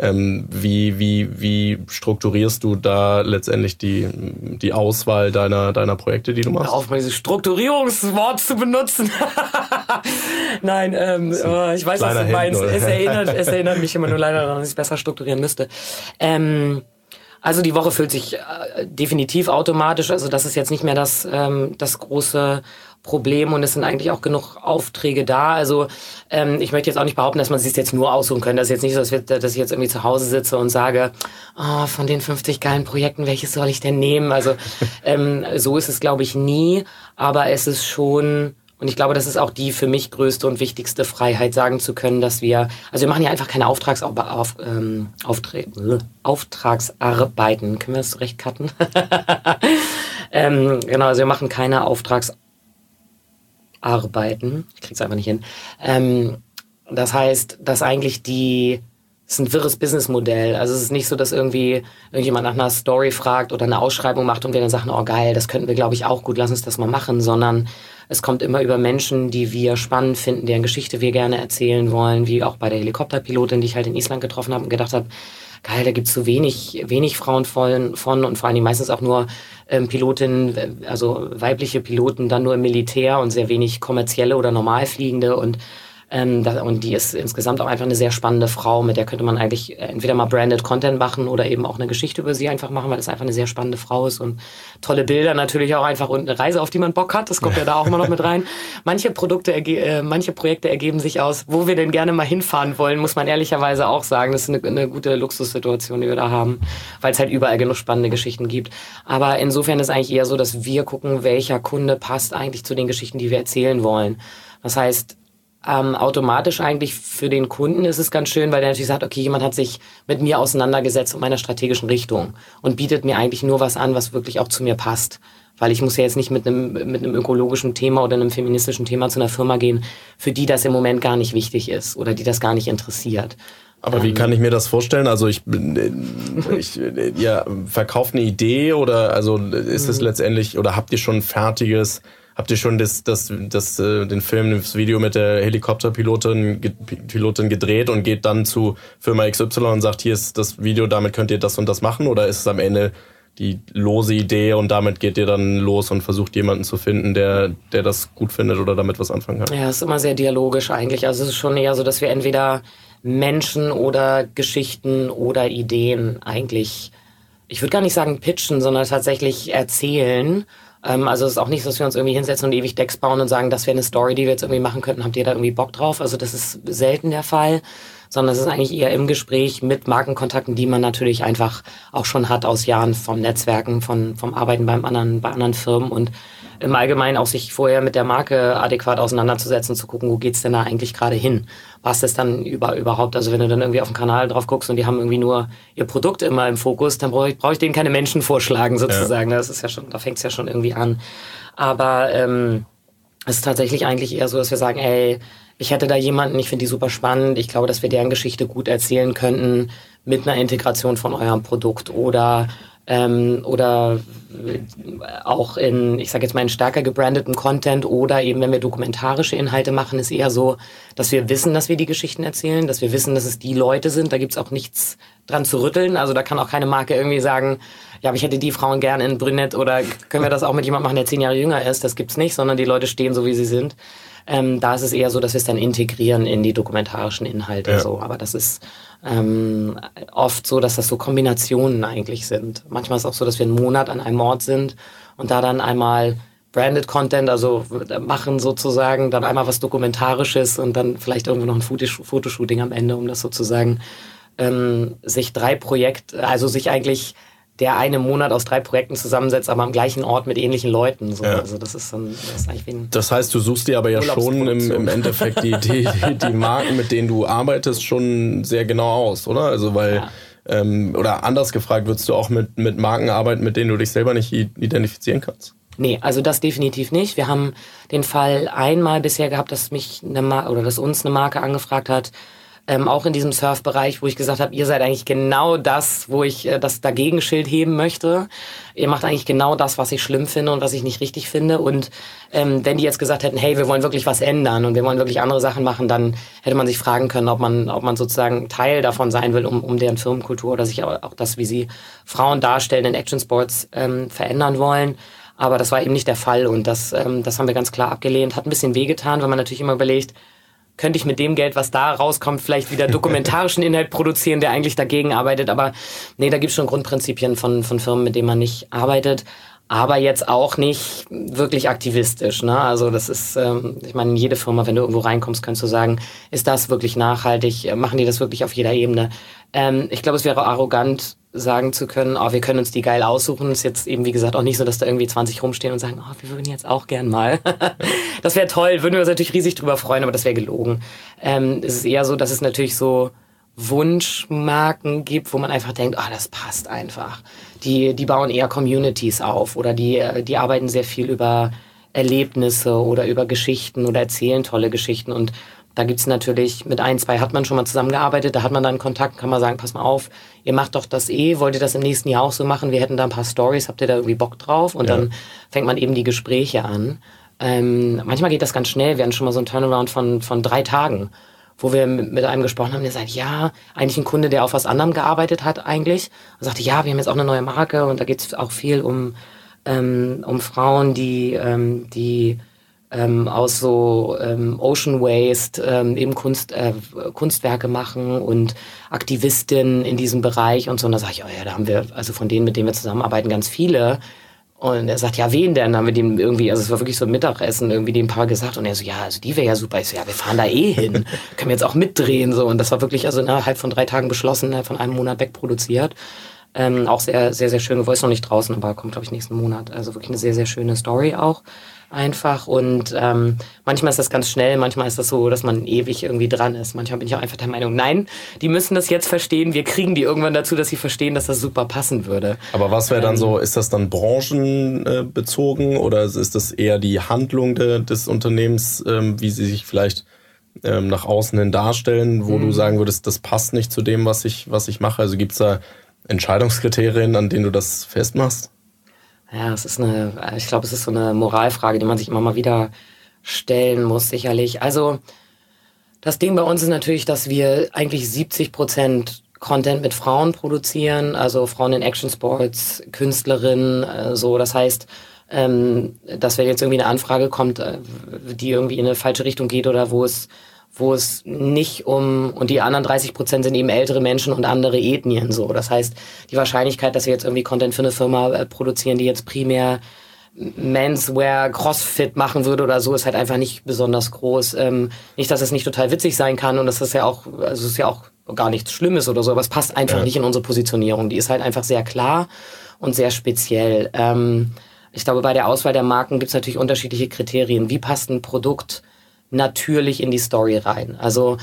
Wie strukturierst du da letztendlich die Auswahl deiner Projekte, die du machst?
Hör auf, mal dieses Strukturierungswort zu benutzen. Nein, ich weiß, was du meinst. Es erinnert mich immer nur leider daran, dass ich es besser strukturieren müsste. Also die Woche füllt sich definitiv automatisch. Also das ist jetzt nicht mehr das große Problem und es sind eigentlich auch genug Aufträge da. Also ich möchte jetzt auch nicht behaupten, dass man sich jetzt nur aussuchen könnte. Das ist jetzt nicht so, dass ich jetzt irgendwie zu Hause sitze und sage, von den 50 geilen Projekten, welches soll ich denn nehmen? Also so ist es, glaube ich, nie. Aber es ist schon... Und ich glaube, das ist auch die für mich größte und wichtigste Freiheit, sagen zu können, dass wir machen ja einfach keine Auftragsarbeiten. Können wir das zurecht cutten? Genau, also wir machen keine Auftragsarbeiten. Ich krieg's einfach nicht hin. Das heißt, dass eigentlich die ist ein wirres Businessmodell. Also es ist nicht so, dass irgendwie irgendjemand nach einer Story fragt oder eine Ausschreibung macht und wir dann sagen, oh geil, das könnten wir, glaube ich, auch gut, lass uns das mal machen, sondern es kommt immer über Menschen, die wir spannend finden, deren Geschichte wir gerne erzählen wollen, wie auch bei der Helikopterpilotin, die ich halt in Island getroffen habe und gedacht habe, geil, da gibt's so wenig Frauen von und vor allem meistens auch nur Pilotinnen, also weibliche Piloten, dann nur im Militär und sehr wenig kommerzielle oder Normalfliegende und die ist insgesamt auch einfach eine sehr spannende Frau, mit der könnte man eigentlich entweder mal branded Content machen oder eben auch eine Geschichte über sie einfach machen, weil das einfach eine sehr spannende Frau ist und tolle Bilder natürlich auch einfach und eine Reise, auf die man Bock hat, das kommt ja da auch immer noch mit rein. Manche Projekte ergeben sich aus, wo wir denn gerne mal hinfahren wollen, muss man ehrlicherweise auch sagen. Das ist eine gute Luxussituation, die wir da haben, weil es halt überall genug spannende Geschichten gibt. Aber insofern ist eigentlich eher so, dass wir gucken, welcher Kunde passt eigentlich zu den Geschichten, die wir erzählen wollen. Das heißt, automatisch eigentlich für den Kunden ist es ganz schön, weil der natürlich sagt, okay, jemand hat sich mit mir auseinandergesetzt in meiner strategischen Richtung und bietet mir eigentlich nur was an, was wirklich auch zu mir passt. Weil ich muss ja jetzt nicht mit einem ökologischen Thema oder einem feministischen Thema zu einer Firma gehen, für die das im Moment gar nicht wichtig ist oder die das gar nicht interessiert.
Aber wie kann ich mir das vorstellen? Also ich verkauft eine Idee oder also ist es letztendlich oder habt ihr schon fertiges? Habt ihr schon den Film, das Video mit der Helikopterpilotin gedreht und geht dann zu Firma XY und sagt, hier ist das Video, damit könnt ihr das und das machen? Oder ist es am Ende die lose Idee und damit geht ihr dann los und versucht jemanden zu finden, der das gut findet oder damit was anfangen kann?
Ja, es ist immer sehr dialogisch eigentlich. Also es ist schon eher so, dass wir entweder Menschen oder Geschichten oder Ideen eigentlich, ich würde gar nicht sagen pitchen, sondern tatsächlich erzählen. Also es ist auch nicht so, dass wir uns irgendwie hinsetzen und ewig Decks bauen und sagen, das wäre eine Story, die wir jetzt irgendwie machen könnten, habt ihr da irgendwie Bock drauf? Also das ist selten der Fall, sondern es ist eigentlich eher im Gespräch mit Markenkontakten, die man natürlich einfach auch schon hat aus Jahren vom Netzwerken, vom Arbeiten bei anderen Firmen und im Allgemeinen auch sich vorher mit der Marke adäquat auseinanderzusetzen, zu gucken, wo geht's denn da eigentlich gerade hin? Was ist dann überhaupt, also wenn du dann irgendwie auf den Kanal drauf guckst und die haben irgendwie nur ihr Produkt immer im Fokus, dann brauche ich denen keine Menschen vorschlagen sozusagen. Ja. Das ist ja schon, da fängt's ja schon irgendwie an. Aber es ist tatsächlich eigentlich eher so, dass wir sagen, ey, ich hätte da jemanden, ich finde die super spannend, ich glaube, dass wir deren Geschichte gut erzählen könnten mit einer Integration von eurem Produkt oder auch in, ich sage jetzt mal, in stärker gebrandeten Content oder eben, wenn wir dokumentarische Inhalte machen, ist eher so, dass wir wissen, dass wir die Geschichten erzählen, dass wir wissen, dass es die Leute sind, da gibt's auch nichts dran zu rütteln, also da kann auch keine Marke irgendwie sagen, ja, aber ich hätte die Frauen gerne in Brünett oder können wir das auch mit jemandem machen, der 10 Jahre jünger ist, das gibt's nicht, sondern die Leute stehen so, wie sie sind. Da ist es eher so, dass wir es dann integrieren in die dokumentarischen Inhalte. Ja. So. Aber das ist oft so, dass das so Kombinationen eigentlich sind. Manchmal ist es auch so, dass wir einen Monat an einem Ort sind und da dann einmal Branded Content, also machen sozusagen, dann einmal was Dokumentarisches und dann vielleicht irgendwo noch ein Fotoshooting am Ende, um das sozusagen sich eigentlich der eine Monat aus 3 Projekten zusammensetzt, aber am gleichen Ort mit ähnlichen Leuten. So. Ja. Also das ist eigentlich wie ein
Das heißt, du suchst dir aber ja schon im Endeffekt die Marken, mit denen du arbeitest, schon sehr genau aus, oder? Also weil, oder anders gefragt, würdest du auch mit Marken arbeiten, mit denen du dich selber nicht identifizieren kannst?
Nee, also das definitiv nicht. Wir haben den Fall einmal bisher gehabt, dass uns eine Marke angefragt hat, auch in diesem Surf-Bereich, wo ich gesagt habe, ihr seid eigentlich genau das, wo ich das Dagegenschild heben möchte. Ihr macht eigentlich genau das, was ich schlimm finde und was ich nicht richtig finde. Und wenn die jetzt gesagt hätten, hey, wir wollen wirklich was ändern und wir wollen wirklich andere Sachen machen, dann hätte man sich fragen können, ob man sozusagen Teil davon sein will, um deren Firmenkultur oder sich auch das, wie sie Frauen darstellen in Action-Sports verändern wollen. Aber das war eben nicht der Fall und das haben wir ganz klar abgelehnt. Hat ein bisschen wehgetan, weil man natürlich immer überlegt, könnte ich mit dem Geld, was da rauskommt, vielleicht wieder dokumentarischen Inhalt produzieren, der eigentlich dagegen arbeitet. Aber nee, da gibt's schon Grundprinzipien von Firmen, mit denen man nicht arbeitet. Aber jetzt auch nicht wirklich aktivistisch. Ne? Also das ist, ich meine, jede Firma, wenn du irgendwo reinkommst, kannst du sagen, ist das wirklich nachhaltig? Machen die das wirklich auf jeder Ebene? Ich glaube, es wäre arrogant, sagen zu können, wir können uns die geil aussuchen. Ist jetzt eben, wie gesagt, auch nicht so, dass da irgendwie 20 rumstehen und sagen, wir würden jetzt auch gern mal. Das wäre toll, würden wir uns natürlich riesig drüber freuen, aber das wäre gelogen. Es ist eher so, dass es natürlich so Wunschmarken gibt, wo man einfach denkt, das passt einfach. Die bauen eher Communities auf oder die arbeiten sehr viel über Erlebnisse oder über Geschichten oder erzählen tolle Geschichten und Da gibt's natürlich, mit 1, 2 hat man schon mal zusammengearbeitet, da hat man dann Kontakt, kann man sagen, pass mal auf, ihr macht doch das wollt ihr das im nächsten Jahr auch so machen, wir hätten da ein paar Stories, habt ihr da irgendwie Bock drauf? Und dann fängt man eben die Gespräche an. Manchmal geht das ganz schnell, wir hatten schon mal so einen Turnaround von 3 Tagen, wo wir mit einem gesprochen haben, der sagt, ja, eigentlich ein Kunde, der auf was anderem gearbeitet hat eigentlich, und sagte, ja, wir haben jetzt auch eine neue Marke und da geht's auch viel um Frauen, die aus so Ocean Waste eben Kunstwerke machen und Aktivistinnen in diesem Bereich und so. Und da sage ich, oh ja, da haben wir, also von denen, mit denen wir zusammenarbeiten, ganz viele. Und er sagt, ja, wen denn? Dann haben wir dem irgendwie, also es war wirklich so ein Mittagessen, irgendwie dem paar gesagt. Und er so, ja, also die wäre ja super. Ich so, ja, wir fahren da hin. Können wir jetzt auch mitdrehen, so. Und das war wirklich, also innerhalb von 3 Tagen beschlossen, innerhalb von einem Monat wegproduziert. Auch sehr, sehr, sehr schön. Wo ist noch nicht draußen, aber kommt, glaube ich, nächsten Monat. Also wirklich eine sehr, sehr schöne Story auch. Einfach. Und manchmal ist das ganz schnell, manchmal ist das so, dass man ewig irgendwie dran ist. Manchmal bin ich auch einfach der Meinung, nein, die müssen das jetzt verstehen, wir kriegen die irgendwann dazu, dass sie verstehen, dass das super passen würde.
Aber was wäre dann so, ist das dann branchenbezogen oder ist das eher die Handlung des Unternehmens, wie sie sich vielleicht nach außen hin darstellen, wo du sagen würdest, das passt nicht zu dem, was ich mache? Also gibt's da Entscheidungskriterien, an denen du das festmachst?
Ja, ich glaube, es ist so eine Moralfrage, die man sich immer mal wieder stellen muss, sicherlich. Also, das Ding bei uns ist natürlich, dass wir eigentlich 70% Content mit Frauen produzieren, also Frauen in Action Sports, Künstlerinnen, so. Das heißt, dass wenn jetzt irgendwie eine Anfrage kommt, die irgendwie in eine falsche Richtung geht oder wo es nicht und die anderen 30% sind eben ältere Menschen und andere Ethnien, so. Das heißt, die Wahrscheinlichkeit, dass wir jetzt irgendwie Content für eine Firma produzieren, die jetzt primär Menswear, Crossfit machen würde oder so, ist halt einfach nicht besonders groß. Nicht, dass es nicht total witzig sein kann und das ist ja auch, also es ist ja auch gar nichts Schlimmes oder so, aber es passt einfach nicht in unsere Positionierung. Die ist halt einfach sehr klar und sehr speziell. Ich glaube, bei der Auswahl der Marken gibt es natürlich unterschiedliche Kriterien. Wie passt ein Produkt natürlich in die Story rein? Also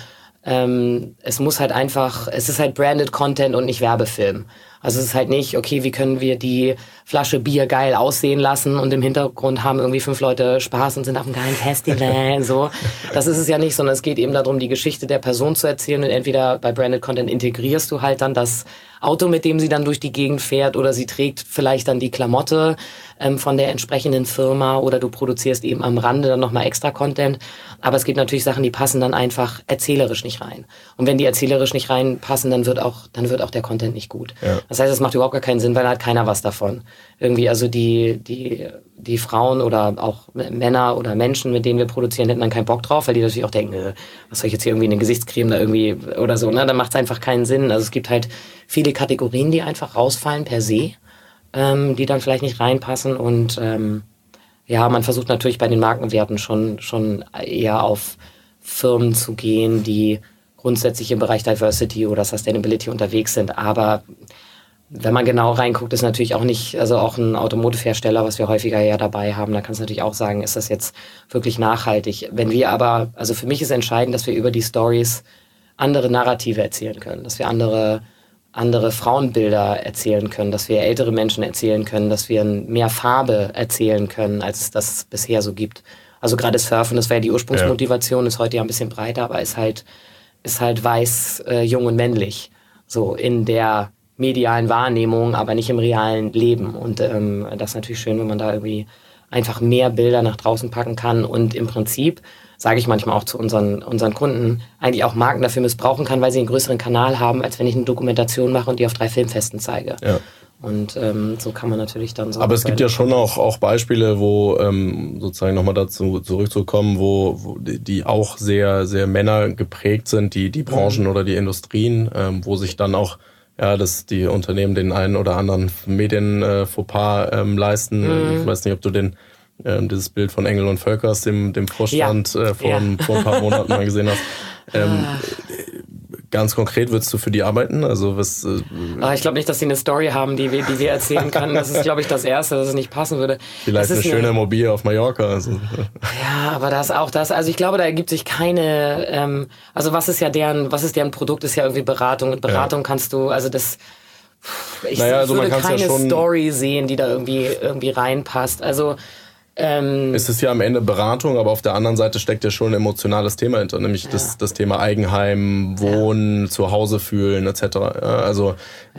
es muss halt einfach, es ist halt branded Content und nicht Werbefilm. Also es ist halt nicht, okay, wie können wir die Flasche Bier geil aussehen lassen und im Hintergrund haben irgendwie 5 Leute Spaß und sind auf einem geilen Festival, so. Das ist es ja nicht, sondern es geht eben darum, die Geschichte der Person zu erzählen und entweder bei branded Content integrierst du halt dann das Auto, mit dem sie dann durch die Gegend fährt oder sie trägt vielleicht dann die Klamotte von der entsprechenden Firma oder du produzierst eben am Rande dann nochmal extra Content. Aber es gibt natürlich Sachen, die passen dann einfach erzählerisch nicht rein. Und wenn die erzählerisch nicht reinpassen, dann wird auch der Content nicht gut. Ja. Das heißt, es macht überhaupt gar keinen Sinn, weil da hat keiner was davon. Irgendwie, also die Frauen oder auch Männer oder Menschen, mit denen wir produzieren, hätten dann keinen Bock drauf, weil die natürlich auch denken, was soll ich jetzt hier irgendwie eine Gesichtscreme da irgendwie oder so, ne? Dann macht es einfach keinen Sinn. Also es gibt halt viele Kategorien, die einfach rausfallen per se, die dann vielleicht nicht reinpassen und man versucht natürlich bei den Markenwerten schon eher auf Firmen zu gehen, die grundsätzlich im Bereich Diversity oder Sustainability unterwegs sind, aber wenn man genau reinguckt, ist natürlich auch nicht, also auch ein Automotive-Hersteller, was wir häufiger ja dabei haben, da kannst du natürlich auch sagen, ist das jetzt wirklich nachhaltig? Wenn wir aber, also für mich ist entscheidend, dass wir über die Stories andere Narrative erzählen können, dass wir andere Frauenbilder erzählen können, dass wir ältere Menschen erzählen können, dass wir mehr Farbe erzählen können, als es das bisher so gibt. Also gerade Surfen, das war ja die Ursprungsmotivation, ist heute ja ein bisschen breiter, aber ist halt weiß, jung und männlich, so in der medialen Wahrnehmung, aber nicht im realen Leben. Und das ist natürlich schön, wenn man da irgendwie einfach mehr Bilder nach draußen packen kann und im Prinzip, sage ich manchmal auch zu unseren Kunden, eigentlich auch Marken dafür missbrauchen kann, weil sie einen größeren Kanal haben, als wenn ich eine Dokumentation mache und die auf 3 Filmfesten zeige. Ja. Und so kann man natürlich dann so...
Aber es gibt ja schon auch Beispiele, wo sozusagen nochmal dazu zurückzukommen, wo die auch sehr, sehr männergeprägt sind, die Branchen oder die Industrien, wo sich dann auch die Unternehmen den einen oder anderen Medien-Fauxpas leisten. Ich weiß nicht, ob du dieses Bild von Engel und Völkers, dem Vorstand, vor ein paar Monaten mal gesehen hast. Ganz konkret, würdest du für die arbeiten? Also was?
Ich glaube nicht, dass sie eine Story haben, die wir erzählen können. Das ist, glaube ich, das Erste, dass es nicht passen würde.
Vielleicht eine schöne Immobilie auf Mallorca. Also.
Ja, aber das auch das. Also ich glaube, da ergibt sich keine. Also was ist deren Produkt? Ist ja irgendwie Beratung. Und Beratung kannst du. Also das. Ich würde keine Story sehen, die da irgendwie reinpasst. Also
Es ist ja am Ende Beratung, aber auf der anderen Seite steckt ja schon ein emotionales Thema hinter, nämlich das Thema Eigenheim, Wohnen, Zuhause fühlen etc. Also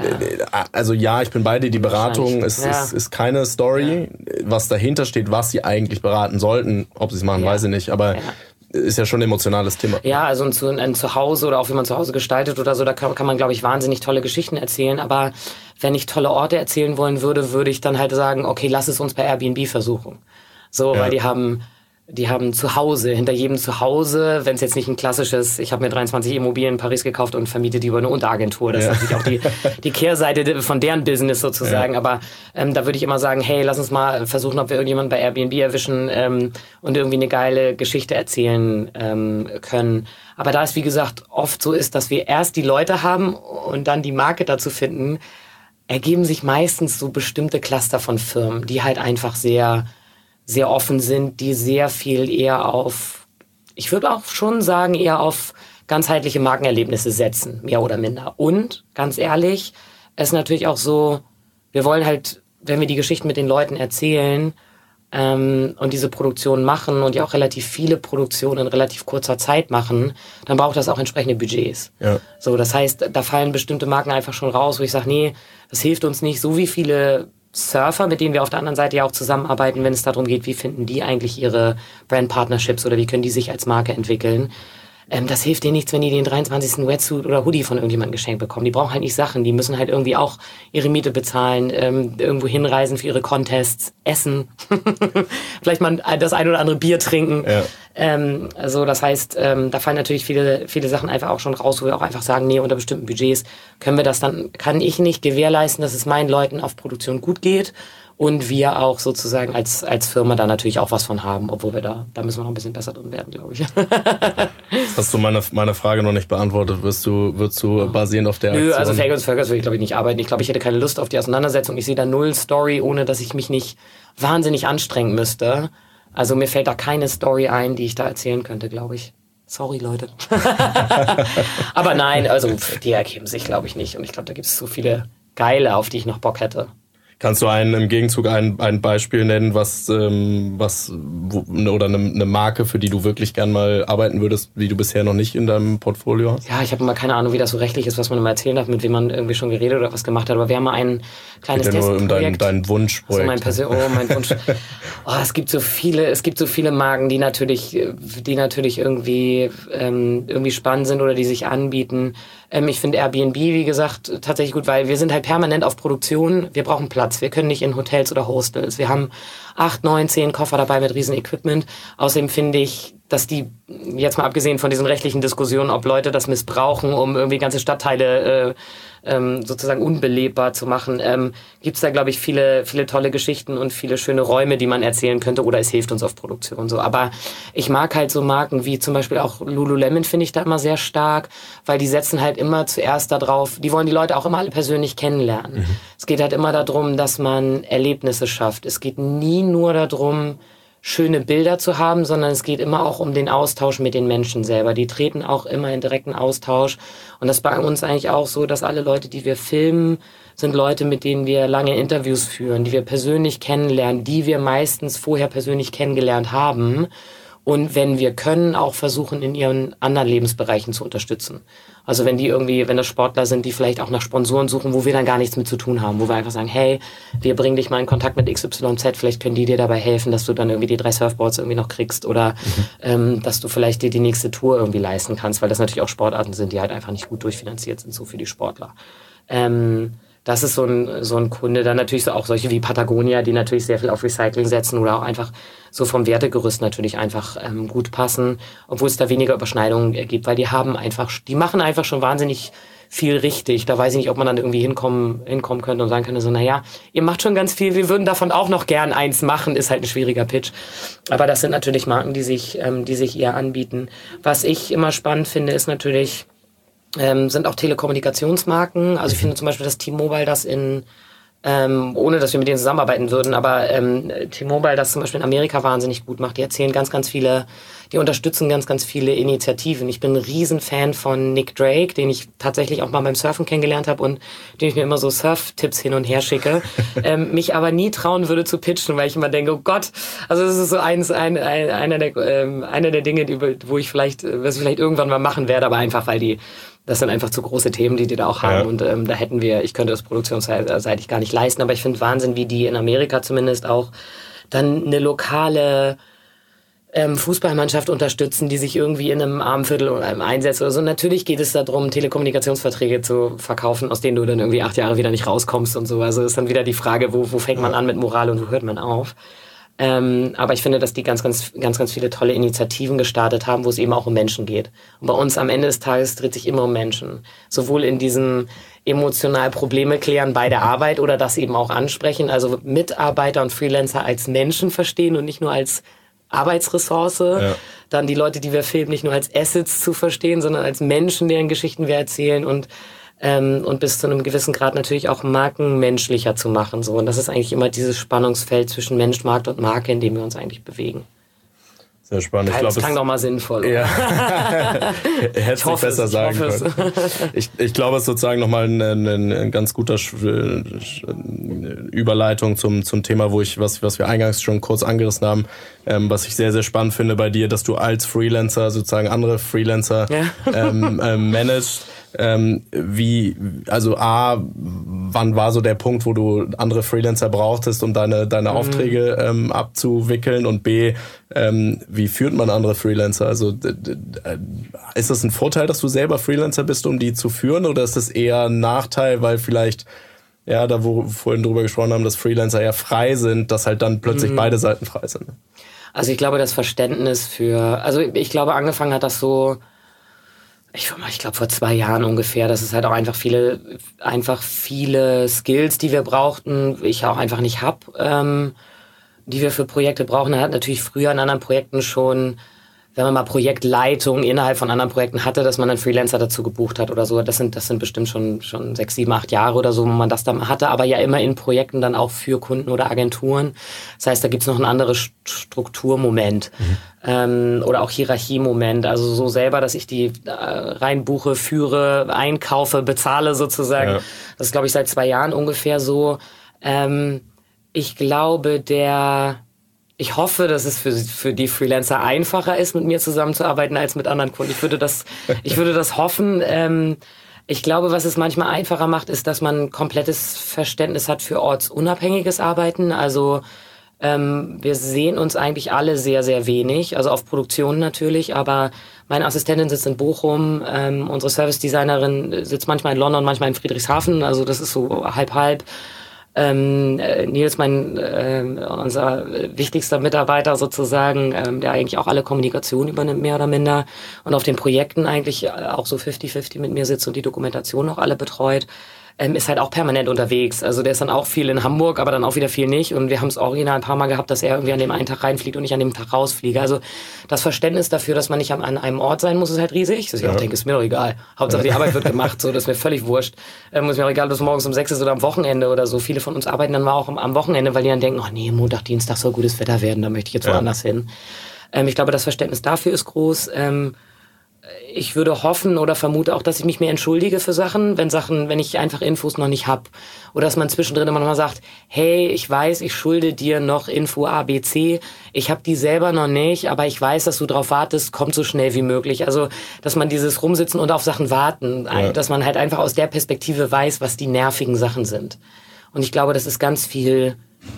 ja, ich bin bei dir, die Beratung ist keine Story. Was dahinter steht, was sie eigentlich beraten sollten, ob sie es machen, weiß ich nicht, aber ist ja schon ein emotionales Thema.
Ja, also ein Zuhause oder auch wie man zu Hause gestaltet oder so, da kann man, glaube ich, wahnsinnig tolle Geschichten erzählen, aber wenn ich tolle Orte erzählen wollen würde, würde ich dann halt sagen, okay, lass es uns bei Airbnb versuchen. So, weil die haben Zuhause, hinter jedem Zuhause, wenn es jetzt nicht ein klassisches, ich habe mir 23 Immobilien in Paris gekauft und vermiete die über eine Unteragentur. Das ist natürlich auch die Kehrseite von deren Business sozusagen. Aber da würde ich immer sagen, hey, lass uns mal versuchen, ob wir irgendjemanden bei Airbnb erwischen und irgendwie eine geile Geschichte erzählen können. Aber da es, wie gesagt, oft so ist, dass wir erst die Leute haben und dann die Marke dazu finden, ergeben sich meistens so bestimmte Cluster von Firmen, die halt einfach sehr offen sind, die sehr viel eher auf, ich würde auch schon sagen, eher auf ganzheitliche Markenerlebnisse setzen, mehr oder minder. Und, ganz ehrlich, es ist natürlich auch so, wir wollen halt, wenn wir die Geschichten mit den Leuten erzählen und diese Produktionen machen und ja auch relativ viele Produktionen in relativ kurzer Zeit machen, dann braucht das auch entsprechende Budgets. Ja. So, das heißt, da fallen bestimmte Marken einfach schon raus, wo ich sage, nee, das hilft uns nicht, so wie viele Surfer, mit denen wir auf der anderen Seite ja auch zusammenarbeiten, wenn es darum geht, wie finden die eigentlich ihre Brand-Partnerships oder wie können die sich als Marke entwickeln. Das hilft denen nichts, wenn die den 23. Wetsuit oder Hoodie von irgendjemandem geschenkt bekommen. Die brauchen halt nicht Sachen, die müssen halt irgendwie auch ihre Miete bezahlen, irgendwo hinreisen für ihre Contests, essen, vielleicht mal das ein oder andere Bier trinken. Ja. Also das heißt, da fallen natürlich viele Sachen einfach auch schon raus, wo wir auch einfach sagen, nee, unter bestimmten Budgets können wir das dann, kann ich nicht gewährleisten, dass es meinen Leuten auf Produktion gut geht. Und wir auch sozusagen als Firma da natürlich auch was von haben, obwohl wir da müssen wir noch ein bisschen besser drin werden, glaube ich.
Hast du meine Frage noch nicht beantwortet? Würdest du basierend auf der Aktion?
Nö, also Fake und Völkers würde ich, glaube ich, nicht arbeiten. Ich glaube, ich hätte keine Lust auf die Auseinandersetzung. Ich sehe da null Story, ohne dass ich mich nicht wahnsinnig anstrengen müsste. Also mir fällt da keine Story ein, die ich da erzählen könnte, glaube ich. Sorry, Leute. Aber nein, also die ergeben sich, glaube ich, nicht. Und ich glaube, da gibt es so viele geile, auf die ich noch Bock hätte.
Kannst du im Gegenzug ein Beispiel nennen, oder eine Marke, für die du wirklich gern mal arbeiten würdest, die du bisher noch nicht in deinem Portfolio hast?
Ja, ich habe immer keine Ahnung, wie das so rechtlich ist, was man immer erzählen darf, mit wem man irgendwie schon geredet oder was gemacht hat. Aber wir haben mal ein kleines Testprojekt.
Geht ja nur um dein Wunschprojekt.
Also mein Wunsch. Es gibt so viele Marken, die natürlich irgendwie spannend sind oder die sich anbieten. Ich finde Airbnb, wie gesagt, tatsächlich gut, weil wir sind halt permanent auf Produktion. Wir brauchen Platz. Wir können nicht in Hotels oder Hostels. Wir haben 8, 9, 10 Koffer dabei mit riesen Equipment. Außerdem finde ich, dass die, jetzt mal abgesehen von diesen rechtlichen Diskussionen, ob Leute das missbrauchen, um irgendwie ganze Stadtteile sozusagen unbelebbar zu machen, gibt's da, glaube ich, viele tolle Geschichten und viele schöne Räume, die man erzählen könnte, oder es hilft uns auf Produktion so. Aber ich mag halt so Marken wie zum Beispiel auch Lululemon, finde ich da immer sehr stark, weil die setzen halt immer zuerst da drauf, die wollen die Leute auch immer alle persönlich kennenlernen. Es geht halt immer darum, dass man Erlebnisse schafft. Es geht nie nur darum, schöne Bilder zu haben, sondern es geht immer auch um den Austausch mit den Menschen selber. Die treten auch immer in direkten Austausch. Und das ist bei uns eigentlich auch so, dass alle Leute, die wir filmen, sind Leute, mit denen wir lange Interviews führen, die wir persönlich kennenlernen, die wir meistens vorher persönlich kennengelernt haben. Und wenn wir können, auch versuchen, in ihren anderen Lebensbereichen zu unterstützen. Also wenn das Sportler sind, die vielleicht auch nach Sponsoren suchen, wo wir dann gar nichts mit zu tun haben, wo wir einfach sagen, hey, wir bringen dich mal in Kontakt mit XYZ, vielleicht können die dir dabei helfen, dass du dann irgendwie die 3 Surfboards irgendwie noch kriegst oder dass du vielleicht dir die nächste Tour irgendwie leisten kannst, weil das natürlich auch Sportarten sind, die halt einfach nicht gut durchfinanziert sind, so für die Sportler. Das ist so ein Kunde. Dann natürlich so auch solche wie Patagonia, die natürlich sehr viel auf Recycling setzen oder auch einfach so vom Wertegerüst natürlich einfach gut passen, obwohl es da weniger Überschneidungen gibt, weil die machen einfach schon wahnsinnig viel richtig. Da weiß ich nicht, ob man dann irgendwie hinkommen könnte und sagen könnte, so, naja, ihr macht schon ganz viel, wir würden davon auch noch gern eins machen, ist halt ein schwieriger Pitch. Aber das sind natürlich Marken, die sich eher anbieten. Was ich immer spannend finde, ist natürlich, sind auch Telekommunikationsmarken. Also ich finde zum Beispiel, dass T-Mobile das in ohne dass wir mit denen zusammenarbeiten würden. Aber T-Mobile das zum Beispiel in Amerika wahnsinnig gut macht. Die erzählen die unterstützen ganz viele Initiativen. Ich bin ein Riesenfan von Nick Drake, den ich tatsächlich auch mal beim Surfen kennengelernt habe und den ich mir immer so Surf-Tipps hin und her schicke. Mich aber nie trauen würde zu pitchen, weil ich immer denke, oh Gott, also das ist so einer der Dinge, was ich vielleicht irgendwann mal machen werde, aber einfach, weil das sind einfach zu große Themen, die da auch haben. Und ich könnte das produktionsseitig gar nicht leisten. Aber ich finde Wahnsinn, wie die in Amerika zumindest auch dann eine lokale Fußballmannschaft unterstützen, die sich irgendwie in einem Armenviertel einsetzt oder so. Natürlich geht es darum, Telekommunikationsverträge zu verkaufen, aus denen du dann irgendwie 8 Jahre wieder nicht rauskommst und so. Also ist dann wieder die Frage, wo fängt man an mit Moral und wo hört man auf? Aber ich finde, dass die ganz viele tolle Initiativen gestartet haben, wo es eben auch um Menschen geht. Und bei uns am Ende des Tages dreht sich immer um Menschen. Sowohl in diesem emotional Probleme klären bei der Arbeit oder das eben auch ansprechen. Also Mitarbeiter und Freelancer als Menschen verstehen und nicht nur als Arbeitsressource. Ja. Dann die Leute, die wir filmen, nicht nur als Assets zu verstehen, sondern als Menschen, deren Geschichten wir erzählen und bis zu einem gewissen Grad natürlich auch Marken menschlicher zu machen. So. Und das ist eigentlich immer dieses Spannungsfeld zwischen Mensch, Markt und Marke, in dem wir uns eigentlich bewegen.
Sehr spannend.
Das klang doch mal sinnvoll.
Ja. Hätte es nicht besser sagen können. Ich glaube, es ist sozusagen nochmal ein ganz guter Überleitung zum Thema, was wir eingangs schon kurz angerissen haben, was ich sehr, sehr spannend finde bei dir, dass du als Freelancer sozusagen andere Freelancer managst. Wann war so der Punkt, wo du andere Freelancer brauchtest, um deine Aufträge abzuwickeln, und B, wie führt man andere Freelancer? Also ist das ein Vorteil, dass du selber Freelancer bist, um die zu führen, oder ist das eher ein Nachteil, weil vielleicht, ja, da wo wir vorhin drüber gesprochen haben, dass Freelancer ja frei sind, dass halt dann plötzlich beide Seiten frei sind?
Also ich glaube, das Verständnis ich glaube, angefangen hat das so, ich glaube vor 2 Jahren ungefähr, dass es halt auch einfach viele Skills, die wir brauchten, ich auch einfach nicht habe, die wir für Projekte brauchen. Er hat natürlich früher in anderen Projekten schon, wenn man mal Projektleitung innerhalb von anderen Projekten hatte, dass man einen Freelancer dazu gebucht hat oder so. Das sind bestimmt schon 6, 7, 8 Jahre oder so, wo man das dann hatte, aber ja immer in Projekten dann auch für Kunden oder Agenturen. Das heißt, da gibt's noch ein anderes Strukturmoment oder auch Hierarchiemoment. Also so selber, dass ich die reinbuche, führe, einkaufe, bezahle sozusagen. Ja. Das ist, glaube ich, seit 2 Jahren ungefähr so. Ich glaube, ich hoffe, dass es für die Freelancer einfacher ist, mit mir zusammenzuarbeiten als mit anderen Kunden. Ich würde das hoffen. Ich glaube, was es manchmal einfacher macht, ist, dass man ein komplettes Verständnis hat für ortsunabhängiges Arbeiten. Also wir sehen uns eigentlich alle sehr, sehr wenig. Also auf Produktion natürlich, aber meine Assistentin sitzt in Bochum, unsere Service-Designerin sitzt manchmal in London, manchmal in Friedrichshafen. Also das ist so halb. Nils, unser wichtigster Mitarbeiter sozusagen, der eigentlich auch alle Kommunikation übernimmt, mehr oder minder, und auf den Projekten eigentlich auch so 50-50 mit mir sitzt und die Dokumentation auch alle betreut, ist halt auch permanent unterwegs. Also der ist dann auch viel in Hamburg, aber dann auch wieder viel nicht. Und wir haben es original ein paar Mal gehabt, dass er irgendwie an dem einen Tag reinfliegt und ich an dem Tag rausfliege. Also das Verständnis dafür, dass man nicht an einem Ort sein muss, ist halt riesig. Dass ich auch denke, ist mir doch egal. Hauptsache die Arbeit wird gemacht, so, das ist mir völlig wurscht. Ist mir auch egal, ob es morgens um 6 ist oder am Wochenende oder so. Viele von uns arbeiten dann mal auch am Wochenende, weil die dann denken, oh nee, Montag, Dienstag soll gutes Wetter werden, da möchte ich jetzt woanders hin. Ich glaube, das Verständnis dafür ist groß. Ich würde hoffen oder vermute auch, dass ich mich mehr entschuldige für Sachen, wenn ich einfach Infos noch nicht hab. Oder dass man zwischendrin immer noch mal sagt, hey, ich weiß, ich schulde dir noch Info A, B, C. Ich habe die selber noch nicht, aber ich weiß, dass du drauf wartest, kommt so schnell wie möglich. Also, dass man dieses Rumsitzen und auf Sachen warten, dass man halt einfach aus der Perspektive weiß, was die nervigen Sachen sind. Und ich glaube, das hat ganz viel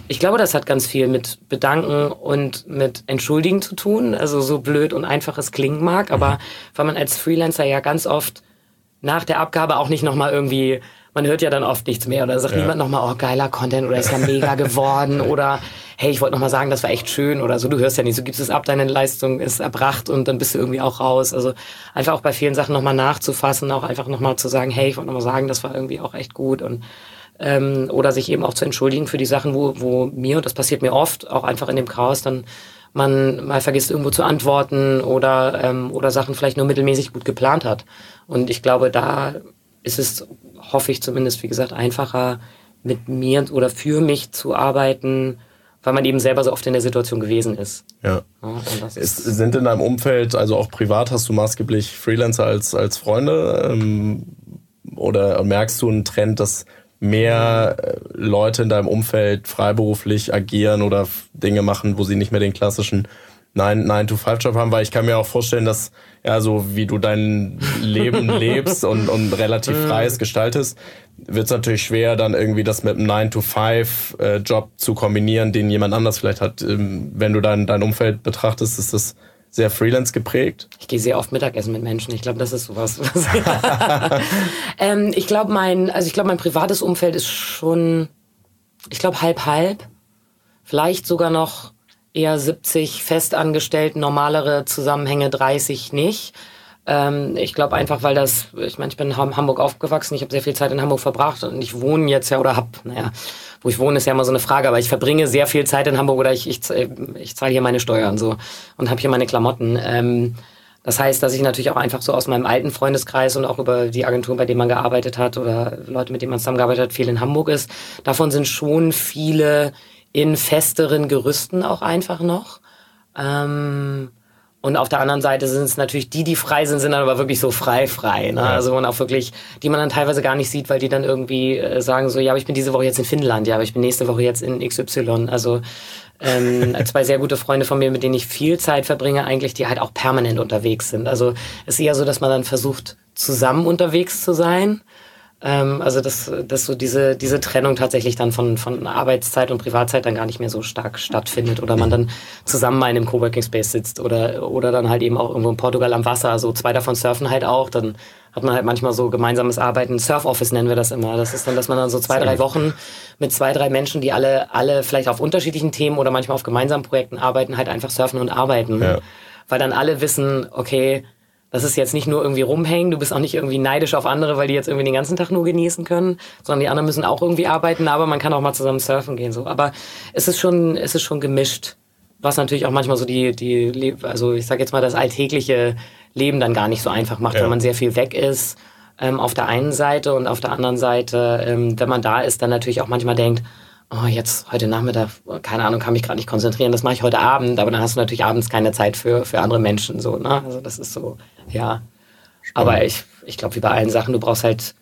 mit Bedanken und mit Entschuldigen zu tun. Also so blöd und einfach es klingen mag, aber weil man als Freelancer ja ganz oft nach der Abgabe auch nicht nochmal irgendwie, man hört ja dann oft nichts mehr oder sagt niemand nochmal, oh, geiler Content oder ist ja mega geworden oder hey, ich wollte nochmal sagen, das war echt schön oder so. Du hörst ja nicht, so gibst es ab, deine Leistung ist erbracht und dann bist du irgendwie auch raus. Also einfach auch bei vielen Sachen nochmal nachzufassen, auch einfach nochmal zu sagen, hey, ich wollte nochmal sagen, das war irgendwie auch echt gut und oder sich eben auch zu entschuldigen für die Sachen, wo mir, und das passiert mir oft, auch einfach in dem Chaos, dann man mal vergisst, irgendwo zu antworten oder Sachen vielleicht nur mittelmäßig gut geplant hat. Und ich glaube, da ist es, hoffe ich zumindest, wie gesagt, einfacher, mit mir oder für mich zu arbeiten, weil man eben selber so oft in der Situation gewesen ist.
Ja. Sind in deinem Umfeld, also auch privat, hast du maßgeblich Freelancer als Freunde? Oder merkst du einen Trend, dass mehr Leute in deinem Umfeld freiberuflich agieren oder Dinge machen, wo sie nicht mehr den klassischen 9-to-5-Job haben? Weil ich kann mir auch vorstellen, dass, ja, so wie du dein Leben lebst und relativ freies gestaltest, wird es natürlich schwer, dann irgendwie das mit einem 9-to-5-Job zu kombinieren, den jemand anders vielleicht hat. Wenn du dein Umfeld betrachtest, ist das sehr Freelance geprägt?
Ich gehe sehr oft Mittagessen mit Menschen. Ich glaube, das ist sowas. Ich glaube, mein privates Umfeld ist schon, ich glaube, halb. Vielleicht sogar noch eher 70 festangestellt, normalere Zusammenhänge 30 nicht. Ich glaube einfach, weil ich bin in Hamburg aufgewachsen, ich habe sehr viel Zeit in Hamburg verbracht und ich wohne jetzt ja wo ich wohne ist ja immer so eine Frage, aber ich verbringe sehr viel Zeit in Hamburg oder ich zahle hier meine Steuern so und habe hier meine Klamotten. Das heißt, dass ich natürlich auch einfach so aus meinem alten Freundeskreis und auch über die Agenturen, bei denen man gearbeitet hat oder Leute, mit denen man zusammengearbeitet hat, viel in Hamburg ist. Davon sind schon viele in festeren Gerüsten auch einfach noch. Und auf der anderen Seite sind es natürlich die frei sind dann aber wirklich so frei. Ne? Ja. Also und auch wirklich, die man dann teilweise gar nicht sieht, weil die dann irgendwie sagen so, ja, aber ich bin diese Woche jetzt in Finnland, ja, aber ich bin nächste Woche jetzt in XY. Also 2 sehr gute Freunde von mir, mit denen ich viel Zeit verbringe, eigentlich, die halt auch permanent unterwegs sind. Also es ist eher so, dass man dann versucht, zusammen unterwegs zu sein. Also dass so diese Trennung tatsächlich dann von Arbeitszeit und Privatzeit dann gar nicht mehr so stark stattfindet oder man dann zusammen mal in einem Coworking Space sitzt oder dann halt eben auch irgendwo in Portugal am Wasser, so 2 davon surfen halt auch, dann hat man halt manchmal so gemeinsames Arbeiten, Surf Office nennen wir das immer. Das ist dann, dass man dann so 2-3 Wochen mit 2-3 Menschen, die alle vielleicht auf unterschiedlichen Themen oder manchmal auf gemeinsamen Projekten arbeiten, halt einfach surfen und arbeiten. Ja. Weil dann alle wissen, okay, das ist jetzt nicht nur irgendwie rumhängen, du bist auch nicht irgendwie neidisch auf andere, weil die jetzt irgendwie den ganzen Tag nur genießen können, sondern die anderen müssen auch irgendwie arbeiten, aber man kann auch mal zusammen surfen gehen, so. Aber es ist schon gemischt, was natürlich auch manchmal so also ich sag jetzt mal, das alltägliche Leben dann gar nicht so einfach macht, weil man sehr viel weg ist, auf der einen Seite und auf der anderen Seite, wenn man da ist, dann natürlich auch manchmal denkt, oh, jetzt heute Nachmittag, keine Ahnung, kann mich gerade nicht konzentrieren, das mache ich heute Abend, aber dann hast du natürlich abends keine Zeit für andere Menschen, so, ne? Also das ist so, ja. Spannend. Aber ich glaube, wie bei allen Sachen, du brauchst halt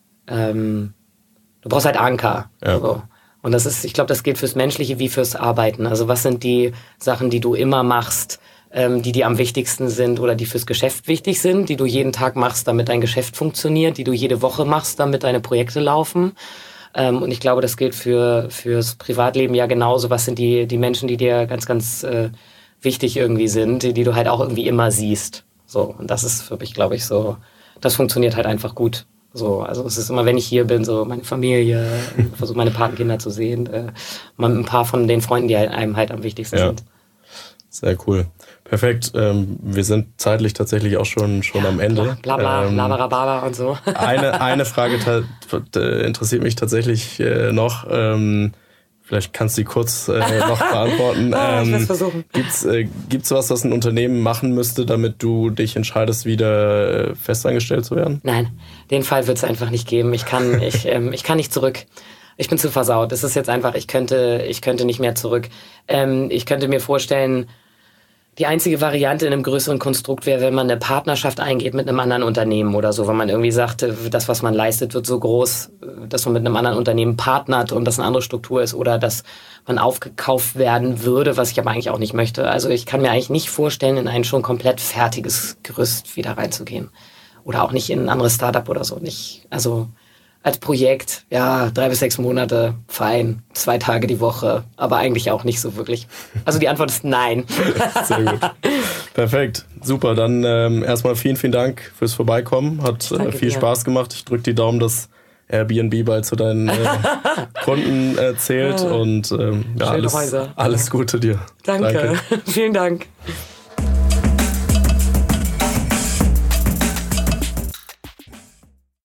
Anker. Ja. So. Und ich glaube, das gilt fürs Menschliche wie fürs Arbeiten. Also was sind die Sachen, die du immer machst, die dir am wichtigsten sind oder die fürs Geschäft wichtig sind, die du jeden Tag machst, damit dein Geschäft funktioniert, die du jede Woche machst, damit deine Projekte laufen. Und ich glaube, das gilt fürs Privatleben ja genauso. Was sind die Menschen, die dir ganz, ganz wichtig irgendwie sind, die du halt auch irgendwie immer siehst. So, und das ist für mich, glaube ich, so, das funktioniert halt einfach gut. So, also es ist immer, wenn ich hier bin, so meine Familie, versuche meine Patenkinder zu sehen, mal ein paar von den Freunden, die halt einem halt am wichtigsten sind.
Sehr cool. Perfekt. Wir sind zeitlich tatsächlich auch schon am Ende.
Blabla, labarababa und so.
Eine Frage interessiert mich tatsächlich noch. Vielleicht kannst du die kurz noch beantworten.
Ich will es versuchen.
Gibt's was ein Unternehmen machen müsste, damit du dich entscheidest, wieder festangestellt zu werden?
Nein, den Fall wird es einfach nicht geben. Ich kann nicht zurück. Ich bin zu versaut. Es ist jetzt einfach, ich könnte nicht mehr zurück. Ich könnte mir vorstellen, die einzige Variante in einem größeren Konstrukt wäre, wenn man eine Partnerschaft eingeht mit einem anderen Unternehmen oder so, wenn man irgendwie sagt, das, was man leistet, wird so groß, dass man mit einem anderen Unternehmen partnert und das eine andere Struktur ist oder dass man aufgekauft werden würde, was ich aber eigentlich auch nicht möchte. Also ich kann mir eigentlich nicht vorstellen, in ein schon komplett fertiges Gerüst wieder reinzugehen. Oder auch nicht in ein anderes Startup oder so. Nicht, also als Projekt, ja, 3 bis 6 Monate, fein, 2 Tage die Woche, aber eigentlich auch nicht so wirklich. Also die Antwort ist nein.
Sehr gut. Perfekt, super. Dann erstmal vielen Dank fürs Vorbeikommen. Hat viel Spaß gemacht. Ich drücke die Daumen, dass Airbnb bald zu deinen Kunden zählt und alles Gute dir.
Danke. Vielen Dank.